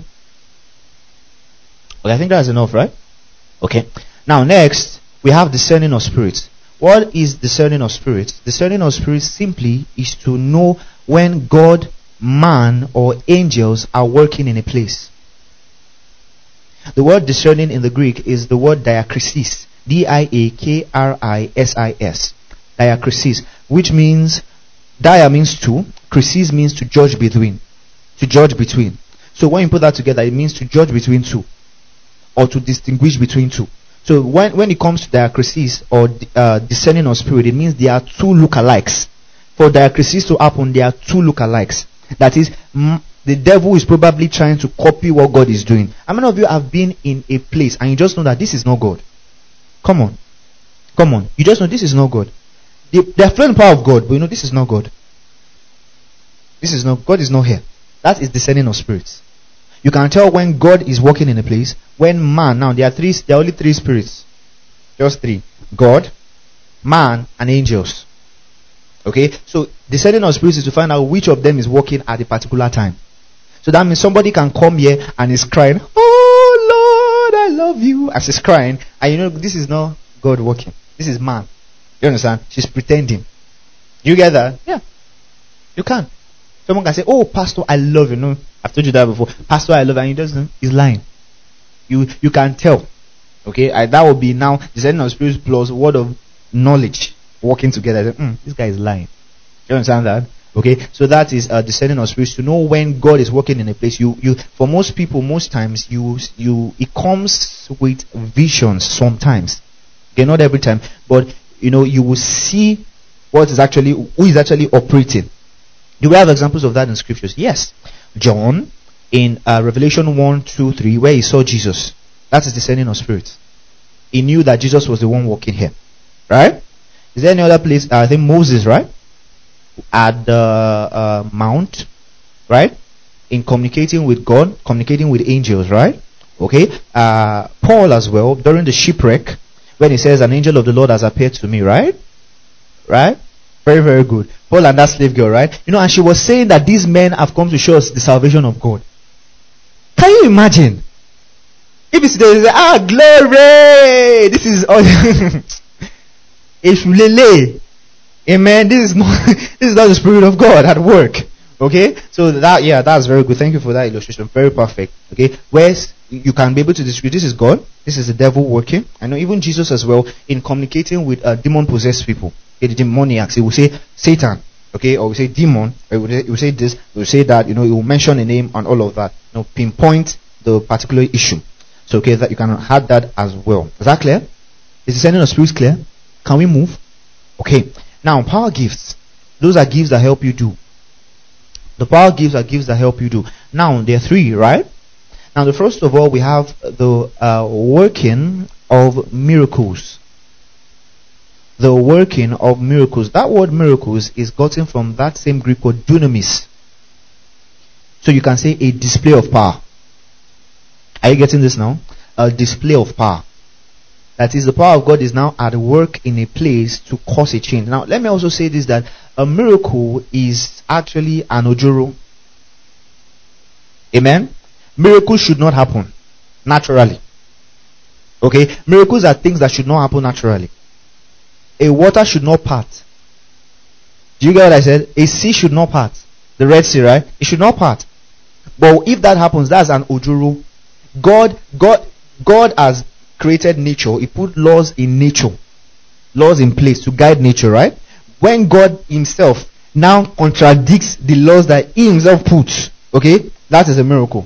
Okay, I think that's enough, right? Okay. Now next, we have discerning of spirits. What is discerning of spirits? Discerning of spirits simply is to know when God, man, or angels are working in a place. The word discerning in the Greek is the word diakrisis. D I A K R I S I S. Diakrisis. Which means, dia means two, krisis means to judge between. To judge between. So when you put that together, it means to judge between two. Or to distinguish between two. So when, when it comes to diakrisis or uh, discerning of spirit, it means there are two lookalikes. For diakrisis to happen, there are two lookalikes. That is, m- the devil is probably trying to copy what God is doing. How many of you have been in a place and you just know that this is not God? Come on. Come on. You just know this is not God. They, they are feeling the power of God, but you know this is not God. This is not, God is not here. That is discerning of spirits. You can tell when God is working in a place, when man, now there are three, there are only three spirits. Just three. God, man, and angels. Okay? So, discerning of spirits is to find out which of them is working at a particular time. So that means somebody can come here and is crying, oh Lord, I love you, as he's crying, and you know, this is not God working. This is man. You understand? She's pretending. You get that? Yeah. You can. Someone can say, oh, Pastor, I love you. No, I've told you that before. Pastor, I love you. And he doesn't. He's lying. You you can tell. Okay? I, that will be now discerning of spirits plus word of knowledge working together. Mm, this guy is lying. You understand that? Okay? So that is uh, discerning of spirits, to know when God is working in a place. You you for most people, most times you you it comes with visions sometimes. Okay, not every time, but you know, you will see what is actually who is actually operating. Do we have examples of that in scriptures? Yes. John in uh, Revelation one, two, three, where he saw Jesus. That is discerning of spirits. He knew that Jesus was the one walking here. Right? Is there any other place? Uh, I think Moses, right? At the uh, mount, right? In communicating with God, communicating with angels, right? Okay. Uh, Paul as well, during the shipwreck, when he says, an angel of the Lord has appeared to me, right? Right? Very, very good. Paul and that slave girl, right? You know, and she was saying that these men have come to show us the salvation of God. Can you imagine? If it's there, say, ah, glory! This is all. Ishulele. Amen. This is not, this is not the Spirit of God at work. Okay? So that, yeah, that's very good. Thank you for that illustration. Very perfect. Okay? Whereas you can be able to distinguish, this is God, this is the devil working. I know even Jesus as well, in communicating with uh, demon-possessed people. Okay, the demoniacs, he will say Satan, okay, or we say demon, or he will, he will say this, he will say that, you know, he will mention a name and all of that. You know, pinpoint the particular issue. So, okay, that you can add that as well. Is that clear? Is the sending of spirits clear? Can we move? Okay. Now, power gifts. Those are gifts that help you do. The power gifts are gifts that help you do. Now, there are three, right? Now, the first of all, we have the uh, working of miracles. The working of miracles. That word miracles is gotten from that same Greek word dunamis. So you can say a display of power. Are you getting this now? A display of power. That is, the power of God is now at work in a place to cause a change. Now, let me also say this, that a miracle is actually an ojoro. Amen. Miracles should not happen naturally. Okay? Miracles are things that should not happen naturally. A water should not part. Do you get what I said? A sea should not part. The Red Sea, right? It should not part. But if that happens, that's an ojoro. God, God, God has created nature. He put laws in nature. Laws in place to guide nature, right? When God himself now contradicts the laws that he himself puts, okay, that is a miracle.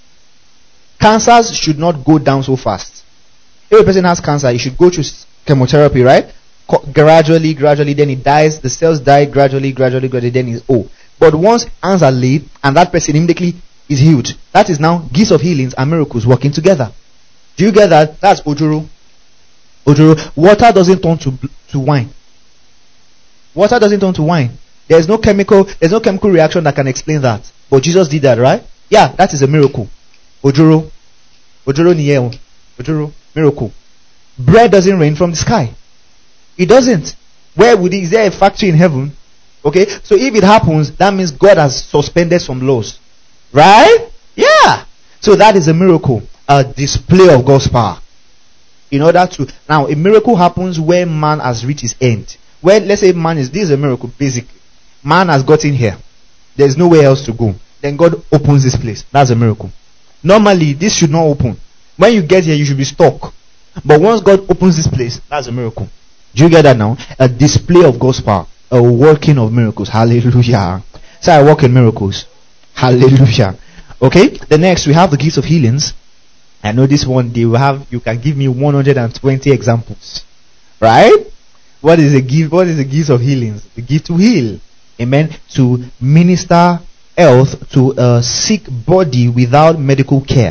Cancers should not go down so fast. If a person has cancer, he should go through chemotherapy, right? Co- gradually, gradually, then he dies. The cells die gradually, gradually, gradually, then he's old. But once hands are laid and that person immediately is healed, that is now gifts of healings and miracles working together. Do you get that? That's ojoro. Ojoro. Water doesn't turn to to wine. Water doesn't turn to wine. There's no chemical, there's no chemical reaction that can explain that. But Jesus did that, right? Yeah, that is a miracle. Ojoro. Ojoro niye. Ojoro. Miracle. Bread doesn't rain from the sky. It doesn't. Where would it? Is there a factory in heaven? Okay, so if it happens, that means God has suspended some laws. Right? Yeah. So that is a miracle. A display of God's power. In order to, now a miracle happens when man has reached his end. When, let's say man is, this is a miracle basically. Man has gotten here. There's nowhere else to go. Then God opens this place. That's a miracle. Normally, this should not open. When you get here, you should be stuck. But once God opens this place, that's a miracle. Do you get that now? A display of God's power. A working of miracles. Hallelujah. So I work in miracles. Hallelujah. Okay. The next, we have the gifts of healings. I know this one, they will have, you can give me one hundred twenty examples. Right? What is a gift? What is the gift of healings? The gift to heal. Amen. To minister health to a sick body without medical care.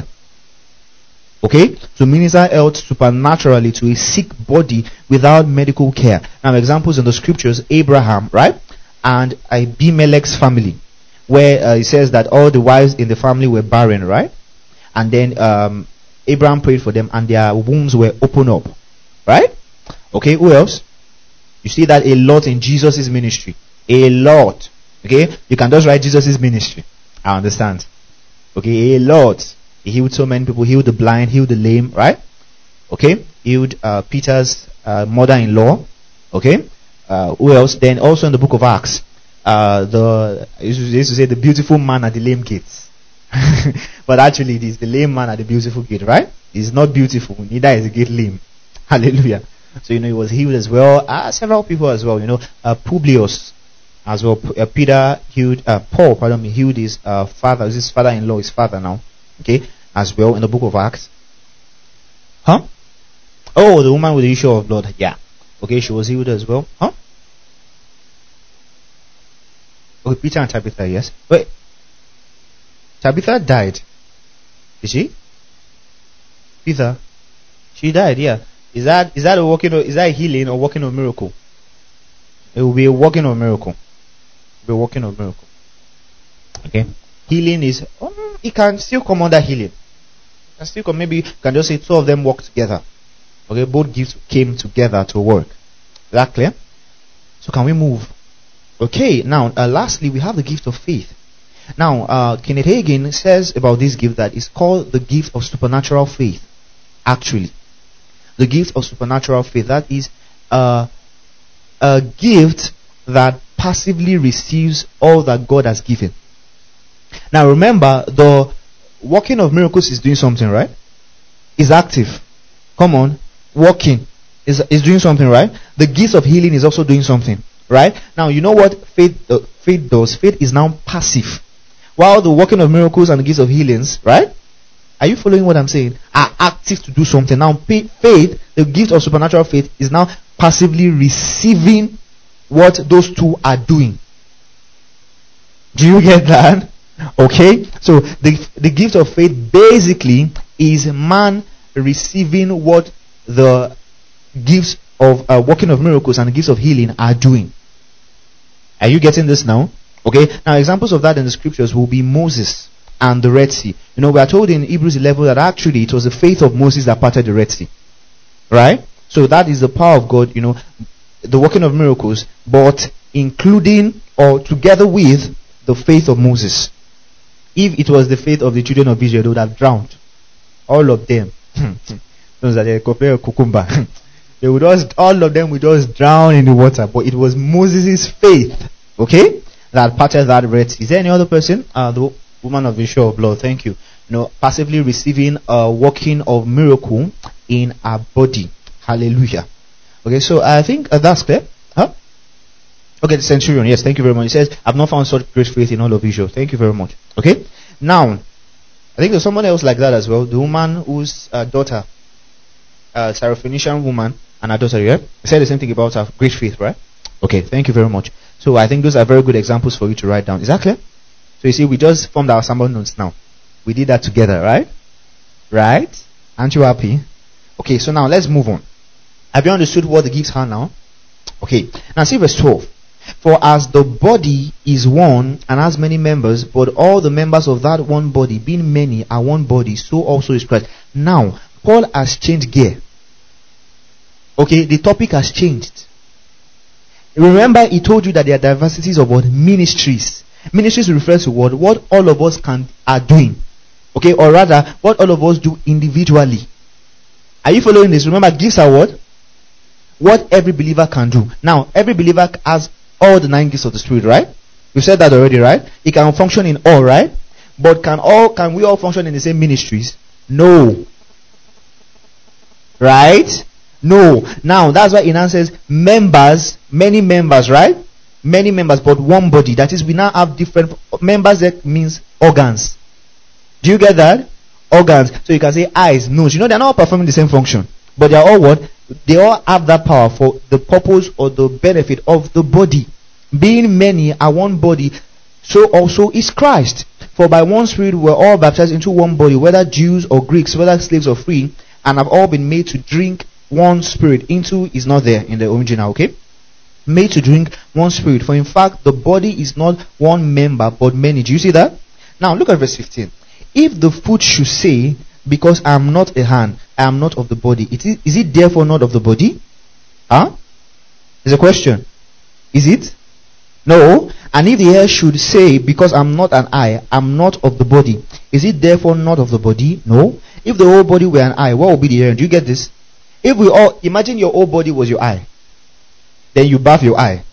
Okay? To minister health supernaturally to a sick body without medical care. Now, examples in the scriptures, Abraham, right? And Abimelech's family, where uh, it says that all the wives in the family were barren, right? And then um, Abraham prayed for them and their wombs were opened up. Right? Okay, who else? You see that a lot in Jesus' ministry. A lot. Okay? You can just write Jesus' ministry. I understand. Okay, a lot. He healed so many people. Healed the blind, healed the lame, right? Okay? Healed uh, Peter's uh, mother-in-law. Okay? Uh, who else? Then also in the book of Acts, uh, the I used to say the beautiful man at the lame gates. But actually it is the lame man at the beautiful gate, right? He's not beautiful, neither is the gate lame. Hallelujah. So you know he was healed as well. Uh, several people as well, you know, uh, Publius as well. P- uh, Peter healed, uh, Paul, pardon me, healed his uh, father, his father-in-law, his father now. Okay, as well in the book of Acts. Huh? Oh, the woman with the issue of blood. Yeah. Okay, she was healed as well. Huh? Okay, Peter and Tabitha, yes. Wait. Tabitha died. Did she? Peter? She died, yeah. Is that is that a working of, is that a healing or working of miracle? It will be a working of miracle. It will be a working of miracle. Okay. Healing is um, it can still come under healing. It can still come, maybe you can just say two of them work together. Okay, both gifts came together to work. Is that clear? So can we move? Okay, now uh, lastly we have the gift of faith. Now, uh, Kenneth Hagin says about this gift that it's called the gift of supernatural faith. Actually, the gift of supernatural faith, that is uh, a gift that passively receives all that God has given. Now remember, the working of miracles is doing something, right? Is active. Come on, working is is doing something, right? The gift of healing is also doing something, right? Now you know what faith uh, faith does. Faith is now passive, while the working of miracles and the gifts of healings, right? Are you following what I'm saying? Are active to do something. Now faith, the gift of supernatural faith, is now passively receiving what those two are doing. Do you get that? Okay, so the the gift of faith basically is man receiving what the gifts of uh, working of miracles and the gifts of healing are doing. Are you getting this now? Okay, now examples of that in the scriptures will be Moses and the Red Sea. You know, we are told in Hebrews eleven that actually it was the faith of Moses that parted the Red Sea. Right? So that is the power of God, you know, the working of miracles, but including or together with the faith of Moses. If it was the faith of the children of Israel, they would have drowned. All of them. Those that they compare cucumber. They would just, all of them would just drown in the water. But it was Moses' faith, okay, that parted that Red Sea. Is there any other person? Uh, the woman of the issue of blood. Thank you. You know, passively receiving a working of miracle in our body. Hallelujah. Okay, so I think uh, that's clear. Huh? Okay, the centurion. Yes, thank you very much. He says, I've not found such great faith in all of Israel. Thank you very much. Okay, now, I think there's someone else like that as well. The woman whose uh, daughter, uh, Syrophoenician woman, and her daughter, yeah? I said the same thing about her great faith, right? Okay, thank you very much. So I think those are very good examples for you to write down. Is that clear? So you see, we just formed our sample notes now. We did that together, right? Right? Aren't you happy? Okay, so now let's move on. Have you understood what the gifts are now? Okay, now see verse twelve. For as the body is one and has many members, but all the members of that one body, being many, are one body, so also is Christ. Now, Paul has changed gear. Okay, the topic has changed. Remember, he told you that there are diversities of what? Ministries. Ministries refers to what? What all of us can are doing. Okay, or rather, what all of us do individually. Are you following this? Remember, gifts are what? What every believer can do. Now, every believer has all the nine gifts of the Spirit, right? You said that already, right? It can function in all, right? But can all can we all function in the same ministries? No. Right? No. Now, that's why it now says members, many members, right? Many members, but one body. That is, we now have different members. That means organs. Do you get that? Organs. So you can say eyes, nose. You know, they're not all performing the same function. But they're all what? They all have that power for the purpose or the benefit of the body. Being many are one body, so also is Christ. For by one Spirit we're all baptized into one body, whether Jews or Greeks, whether slaves or free, and have all been made to drink one Spirit. Into is not there in the original, okay? Made to drink one Spirit. For in fact, the body is not one member, but many. Do you see that? Now look at verse fifteen. If the foot should say, because I am not a hand, I am not of the body, it is, is it therefore not of the body? Huh? Is a question. Is it? No. And if the ear should say, because I am not an eye, I am not of the body, is it therefore not of the body? No. If the whole body were an eye, what would be the ear? Do you get this? If we all, imagine your whole body was your eye. Then you bath your eye.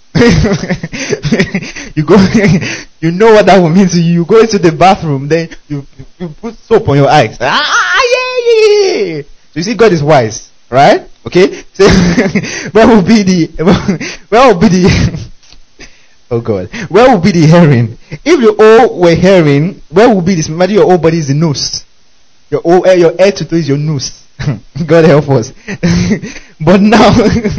you go, you know what that would mean to you. You go into the bathroom, then you, you put soap on your eyes. Ah, yeah, yeah, yeah. So you see, God is wise, right? Okay. So where will be the? Where will be the? Oh God, where will be the hearing? If you all were hearing, where will be this? Imagine your whole body is the nose. Your whole, your head to toe is your nose. God help us. But now.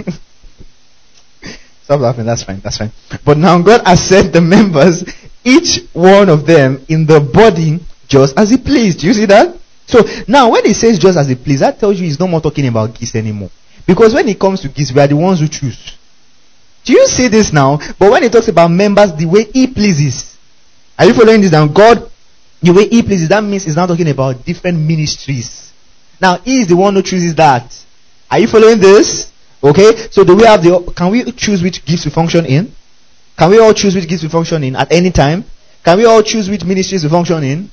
Stop laughing, that's fine, that's fine. But now God has set the members, each one of them, in the body just as He pleased. Do you see that? So now when He says just as He pleased, that tells you He's no more talking about gifts anymore. Because when it comes to gifts, we are the ones who choose. Do you see this now? But when He talks about members, the way He pleases. Are you following this now? God, the way He pleases, that means He's now talking about different ministries. Now He is the one who chooses that. Are you following this? Okay, so do we have the, can we choose which gifts we function in? Can we all choose which gifts we function in at any time? Can we all choose which ministries we function in?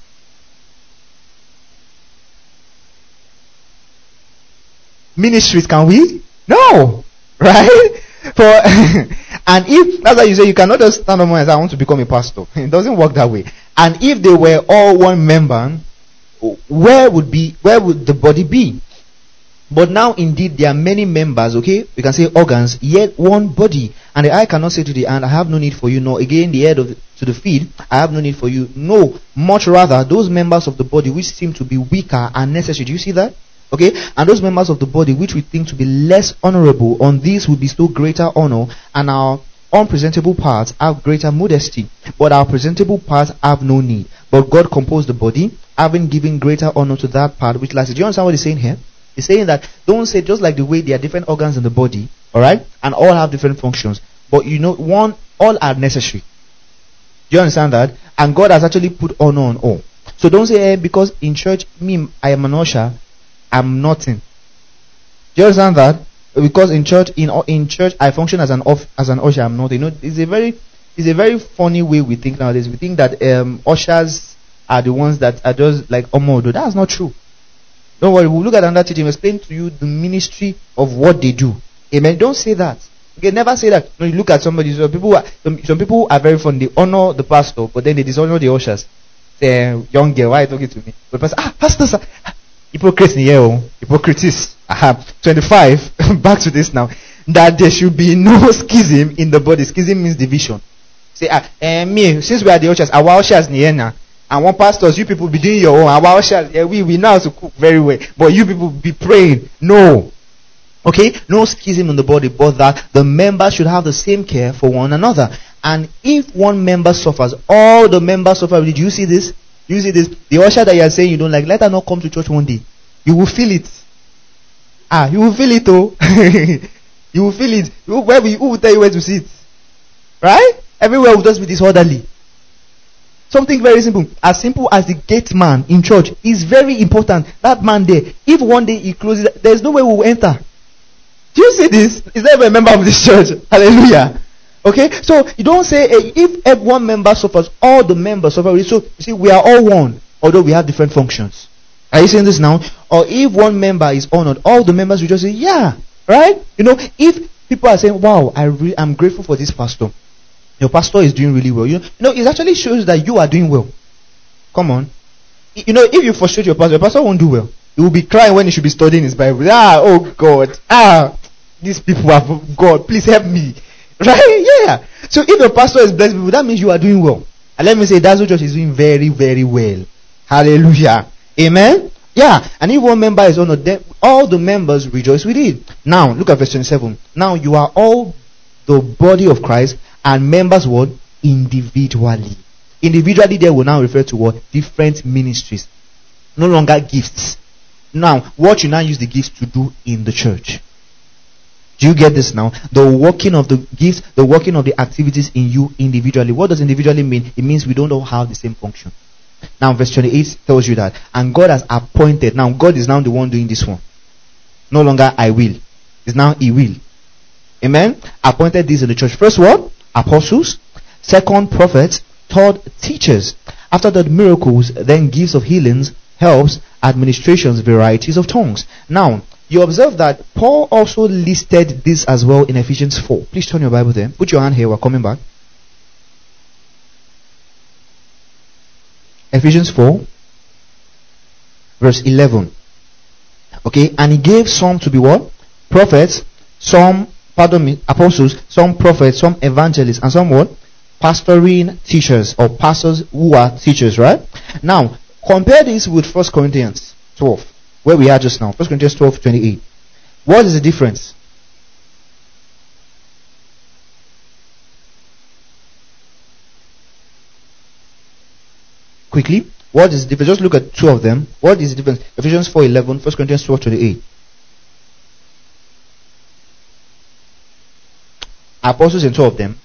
Ministries, can we? No! Right? For and if, that's why you say you cannot just stand up and say, I want to become a pastor. It doesn't work that way. And if they were all one member, where would be, where would the body be? But now indeed there are many members, okay? We can say organs, yet one body. And the eye cannot say to the hand, I have no need for you, nor again the head of the, to the feet, I have no need for you. No, much rather, those members of the body which seem to be weaker are necessary. Do you see that? Okay? And those members of the body which we think to be less honorable, on these will bestow greater honor, and our unpresentable parts have greater modesty. But our presentable parts have no need. But God composed the body, having given greater honor to that part which lacks. Do you understand what he's saying here? He's saying that don't say just like the way there are different organs in the body, alright, and all have different functions. But you know, one, all are necessary. Do you understand that? And God has actually put honor on all. So don't say, eh, because in church, me, I am an usher, I'm nothing. Do you understand that? Because in church, in in church, I function as an off, as an usher, I'm nothing. You know, it's a very, it's a very funny way we think nowadays. We think that um, ushers are the ones that are just like Omodo. That's not true. Don't worry, we'll look at another teaching, explain to you the ministry of what they do. Amen. Don't say that. Okay, never say that. No, you look at somebody, some people are, some, some people are very fun, they honor the pastor, but then they dishonor the ushers. Say, young girl, why are you talking to me? But pastor, ah, pastor, sir. Hypocrisy here, oh. Hypocrites. Aha. twenty-five, back to this now. That there should be no schism in the body. Schism means division. Say, ah, eh, me, since we are the ushers, our ushers near now. And one pastors, you people be doing your own. Our ushers, yeah, we, we know how to cook very well. But you people be praying. No. Okay? No schism in the body, but that the members should have the same care for one another. And if one member suffers, all the members suffer. Did you see this? You see this? The usher that you are saying you don't like, let her not come to church one day. You will feel it. Ah, you will feel it, oh. You will feel it. Who, where will, who will tell you where to sit? Right? Everywhere will just be disorderly. Something very simple. As simple as the gate man in church is very important. That man there, if one day he closes, there's no way we will enter. Do you see this? Is there ever a member of this church? Hallelujah. Okay? So, you don't say, eh, if one member suffers, all the members suffer. So, you see, we are all one, although we have different functions. Are you saying this now? Or if one member is honored, all the members will just say, yeah. Right? You know, if people are saying, wow, I re- I'm grateful for this pastor. Your pastor is doing really well. You know, you know, it actually shows that you are doing well. Come on. You know, if you frustrate your pastor, your pastor won't do well. He will be crying when he should be studying his Bible. Ah, oh God. Ah, these people are, God, please help me. Right? Yeah. So if your pastor is blessed people, that means you are doing well. And let me say, that's what church is doing very, very well. Hallelujah. Amen? Yeah. And if one member is honored, then all the members rejoice with it. Now, look at verse twenty-seven. Now you are all the body of Christ, and members what? Individually. Individually there will now refer to what? Different ministries. No longer gifts. Now, what you now use the gifts to do in the church. Do you get this now? The working of the gifts, the working of the activities in you individually. What does individually mean? It means we don't all have the same function. Now, verse twenty-eight tells you that. And God has appointed. Now, God is now the one doing this one. No longer I will. It's now He will. Amen? Appointed these in the church. First what? Apostles. Second, prophets. Third, teachers. After that, miracles. Then gifts of healings, helps, administrations, varieties of tongues. Now, you observe that Paul also listed this as well in Ephesians four. Please turn your Bible there. Put your hand here. We're coming back. Ephesians four, verse eleven. Okay, and he gave some to be what? Prophets, some, pardon me, apostles, some prophets, some evangelists, and some what? Pastoring teachers, or pastors who are teachers, right? Now, compare this with First Corinthians twelve, where we are just now. First Corinthians twelve, twenty-eight. What is the difference? Quickly, what is the difference? Just look at two of them. What is the difference? Ephesians four eleven, First Corinthians twelve twenty-eight. Apostles in two of them.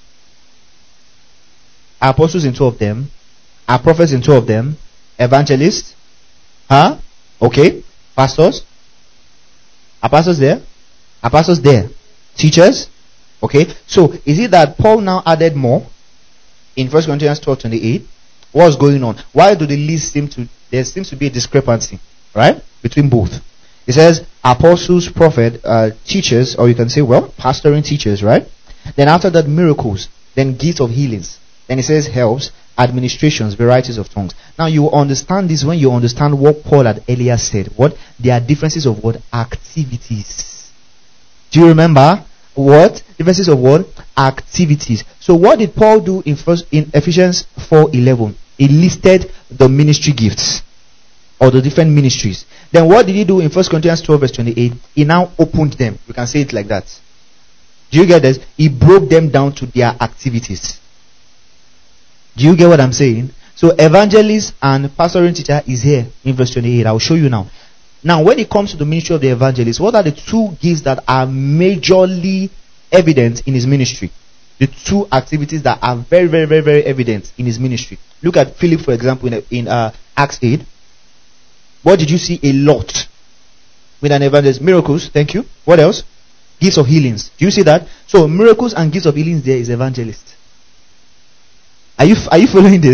Apostles in two of them. Are prophets in two of them. Evangelists. Huh? Okay. Pastors. Are pastors there? Are pastors there? Teachers. Okay. So, is it that Paul now added more in First Corinthians twelve twenty-eight? What's going on? Why do the list seem to, there seems to be a discrepancy, right, between both? It says apostles, prophet, uh, teachers, or you can say, well, pastoring teachers, right? Then after that, miracles, then gifts of healings. Then it says helps, administrations, varieties of tongues. Now you understand this when you understand what Paul had earlier said. What? There are differences of what? Activities. Do you remember? What? Differences of what? Activities. So what did Paul do in first in Ephesians four eleven? He listed the ministry gifts, or the different ministries. Then what did he do in First Corinthians twelve verse twenty-eight? He now opened them. You can say it like that. Do you get this? He broke them down to their activities. Do you get what I'm saying? So evangelist and pastoring teacher is here in verse twenty-eight. I'll show you now. Now, when it comes to the ministry of the evangelist, what are the two gifts that are majorly evident in his ministry? The two activities that are very, very, very, very evident in his ministry. Look at Philip, for example, in, in uh, Acts eight. What did you see a lot with an evangelist? Miracles, thank you. What else? Gifts of healings. Do you see that? So, miracles and gifts of healings there is evangelist. Are you, are you following this?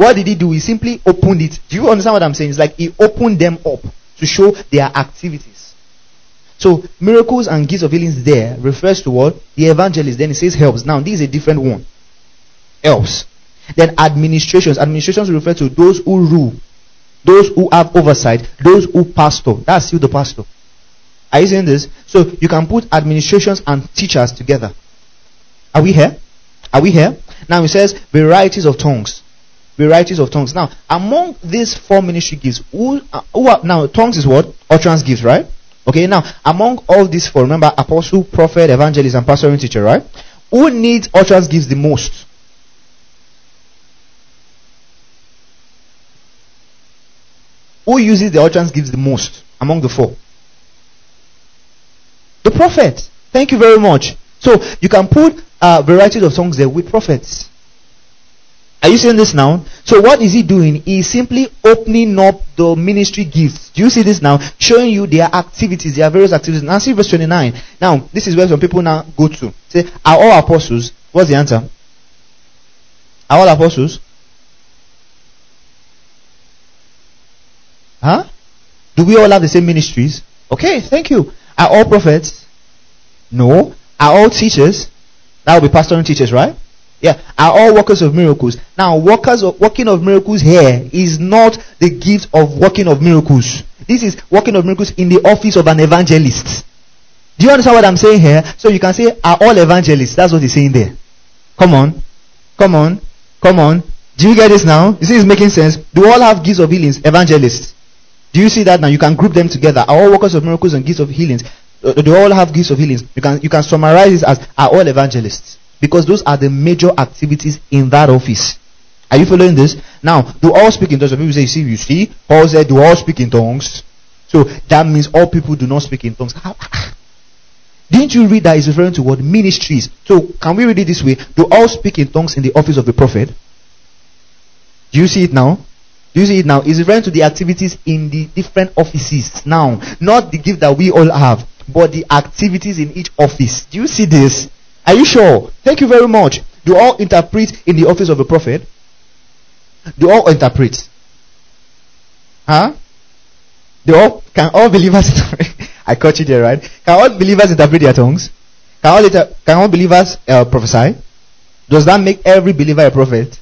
What did he do? He simply opened it. Do you understand what I'm saying? It's like he opened them up to show their activities. So miracles and gifts of healings there refers to what? The evangelist. Then it says helps. Now this is a different one. Helps. Then administrations. Administrations refer to those who rule, those who have oversight, those who pastor. That's still the pastor. Are you seeing this? So you can put administrations and teachers together. Are we here? Are we here? Now it says varieties of tongues. Varieties of tongues. Now, among these four ministry gifts, who, uh, who are, now tongues is what? Utterance gifts, right? Okay, now among all these four, remember apostle, prophet, evangelist, and pastoral teacher, right? Who needs utterance gifts the most? Who uses the utterance gifts the most among the four? The prophet. Thank you very much. So you can put uh, varieties of tongues there with prophets. Are you seeing this now? So what is he doing? He is simply opening up the ministry gifts. Do you see this now? Showing you their activities, their various activities. Now see verse twenty-nine. Now, this is where some people now go to. Say, are all apostles? What's the answer? Are all apostles? Huh? Do we all have the same ministries? Okay, thank you. Are all prophets? No. Are all teachers? That will be pastoral teachers, right? Yeah. Are all workers of miracles? Now, workers of working of miracles here is not the gift of working of miracles. This is working of miracles in the office of an evangelist. Do you understand what I'm saying here? So you can say, are all evangelists? That's what he's saying there. Come on. Come on. Come on. Do you get this now? You see it's making sense? Do all have gifts of healings? Evangelists. Do you see that now? You can group them together. Are all workers of miracles and gifts of healings? Do all have gifts of healings? You can you can summarize this as are all evangelists, because those are the major activities in that office. Are you following this? Now, do all speak in tongues? People say, you see, you see, Paul said, do all speak in tongues? So that means all people do not speak in tongues. Didn't you read that it's referring to what? Ministries. So can we read it this way? Do all speak in tongues in the office of the prophet? Do you see it now? Do you see it now? It's referring to the activities in the different offices now. Not the gift that we all have, but the activities in each office. Do you see this? Are you sure? Thank you very much. Do all interpret in the office of a prophet? Do all interpret? Huh? Do all, can all believers I caught you there, right? Can all believers interpret their tongues? Can all, inter, can all believers uh, prophesy? Does that make every believer a prophet?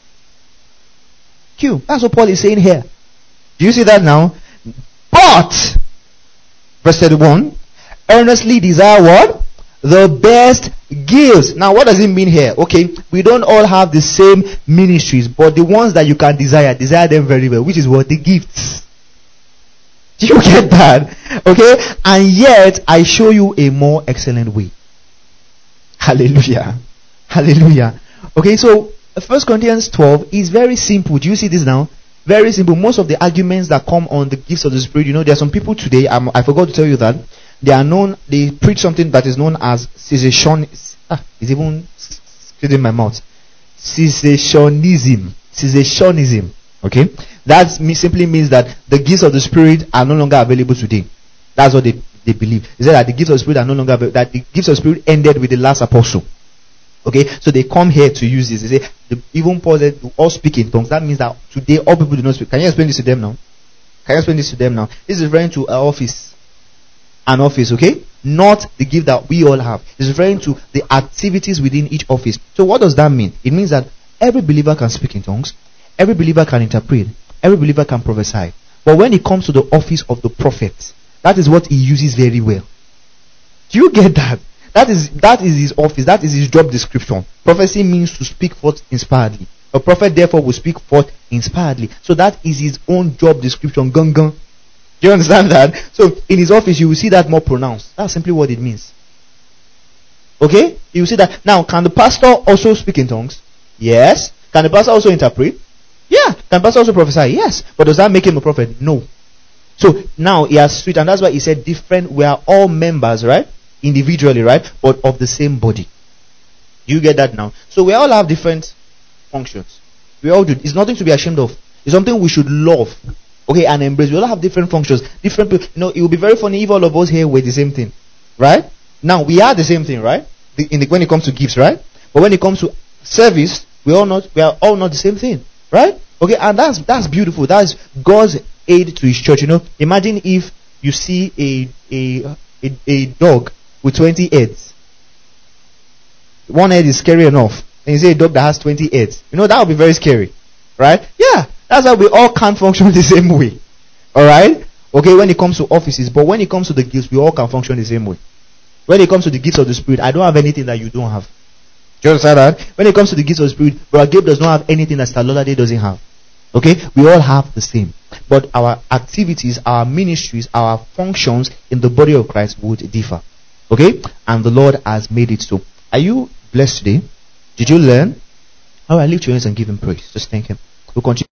Q. That's what Paul is saying here. Do you see that now? But, verse thirty-one, earnestly desire what? The best gifts. Now, what does it mean here? Okay, we don't all have the same ministries, but the ones that you can desire, desire them very well, which is what? The gifts. Do you get that? Okay, and yet I show you a more excellent way. Hallelujah. Hallelujah. Okay, so First Corinthians twelve is very simple. Do you see this now? Very simple. Most of the arguments that come on the gifts of the Spirit, you know, there are some people today, um, I forgot to tell you that, they are known, they preach something that is known as cessation. Ah, it's even in my mouth. Cessationism. Cessationism. Okay? That simply means that the gifts of the Spirit are no longer available today. That's what they, they believe. They say that the gifts of the Spirit are no longer available, that the gifts of the Spirit ended with the last apostle. Okay, so they come here to use this. They say, the, even Paul said, do all speak in tongues. That means that today all people do not speak. Can you explain this to them now? Can you explain this to them now? This is referring to an office. An office, okay? Not the gift that we all have. It's referring to the activities within each office. So what does that mean? It means that every believer can speak in tongues. Every believer can interpret. Every believer can prophesy. But when it comes to the office of the prophet, that is what he uses very well. Do you get that? That is that is his office. That is his job description. Prophecy means to speak forth inspiredly. A prophet therefore will speak forth inspiredly. So that is his own job description. Gung gung. Do you understand that? So in his office you will see that more pronounced. That's simply what it means. Okay? You will see that. Now, can the pastor also speak in tongues? Yes. Can the pastor also interpret? Yeah. Can the pastor also prophesy? Yes. But does that make him a prophet? No. So now he has switched, and that's why he said different. We are all members, right? Individually, right? But of the same body. Do you get that now? So we all have different functions. We all do. It's nothing to be ashamed of. It's something we should love. Okay, and embrace. We all have different functions. Different people. You know, it would be very funny if all of us here were the same thing. Right? Now, we are the same thing, right? The, in the, when it comes to gifts, right? But when it comes to service, we all not we are all not the same thing. Right? Okay, and that's that's beautiful. That's God's aid to his church. You know, imagine if you see a a a, a dog with twenty heads. One head is scary enough. And you see a dog that has twenty heads. You know, that would be very scary. Right? Yeah. That's why we all can't function the same way. Alright? Okay, when it comes to offices, but when it comes to the gifts, we all can function the same way. When it comes to the gifts of the Spirit, I don't have anything that you don't have. Do you understand that? When it comes to the gifts of the Spirit, Brother Gabe does not have anything that Sister Lolade doesn't have. Okay? We all have the same. But our activities, our ministries, our functions in the body of Christ would differ. Okay? And the Lord has made it so. Are you blessed today? Did you learn? Alright, lift your hands and give him praise. Just thank him. We'll continue.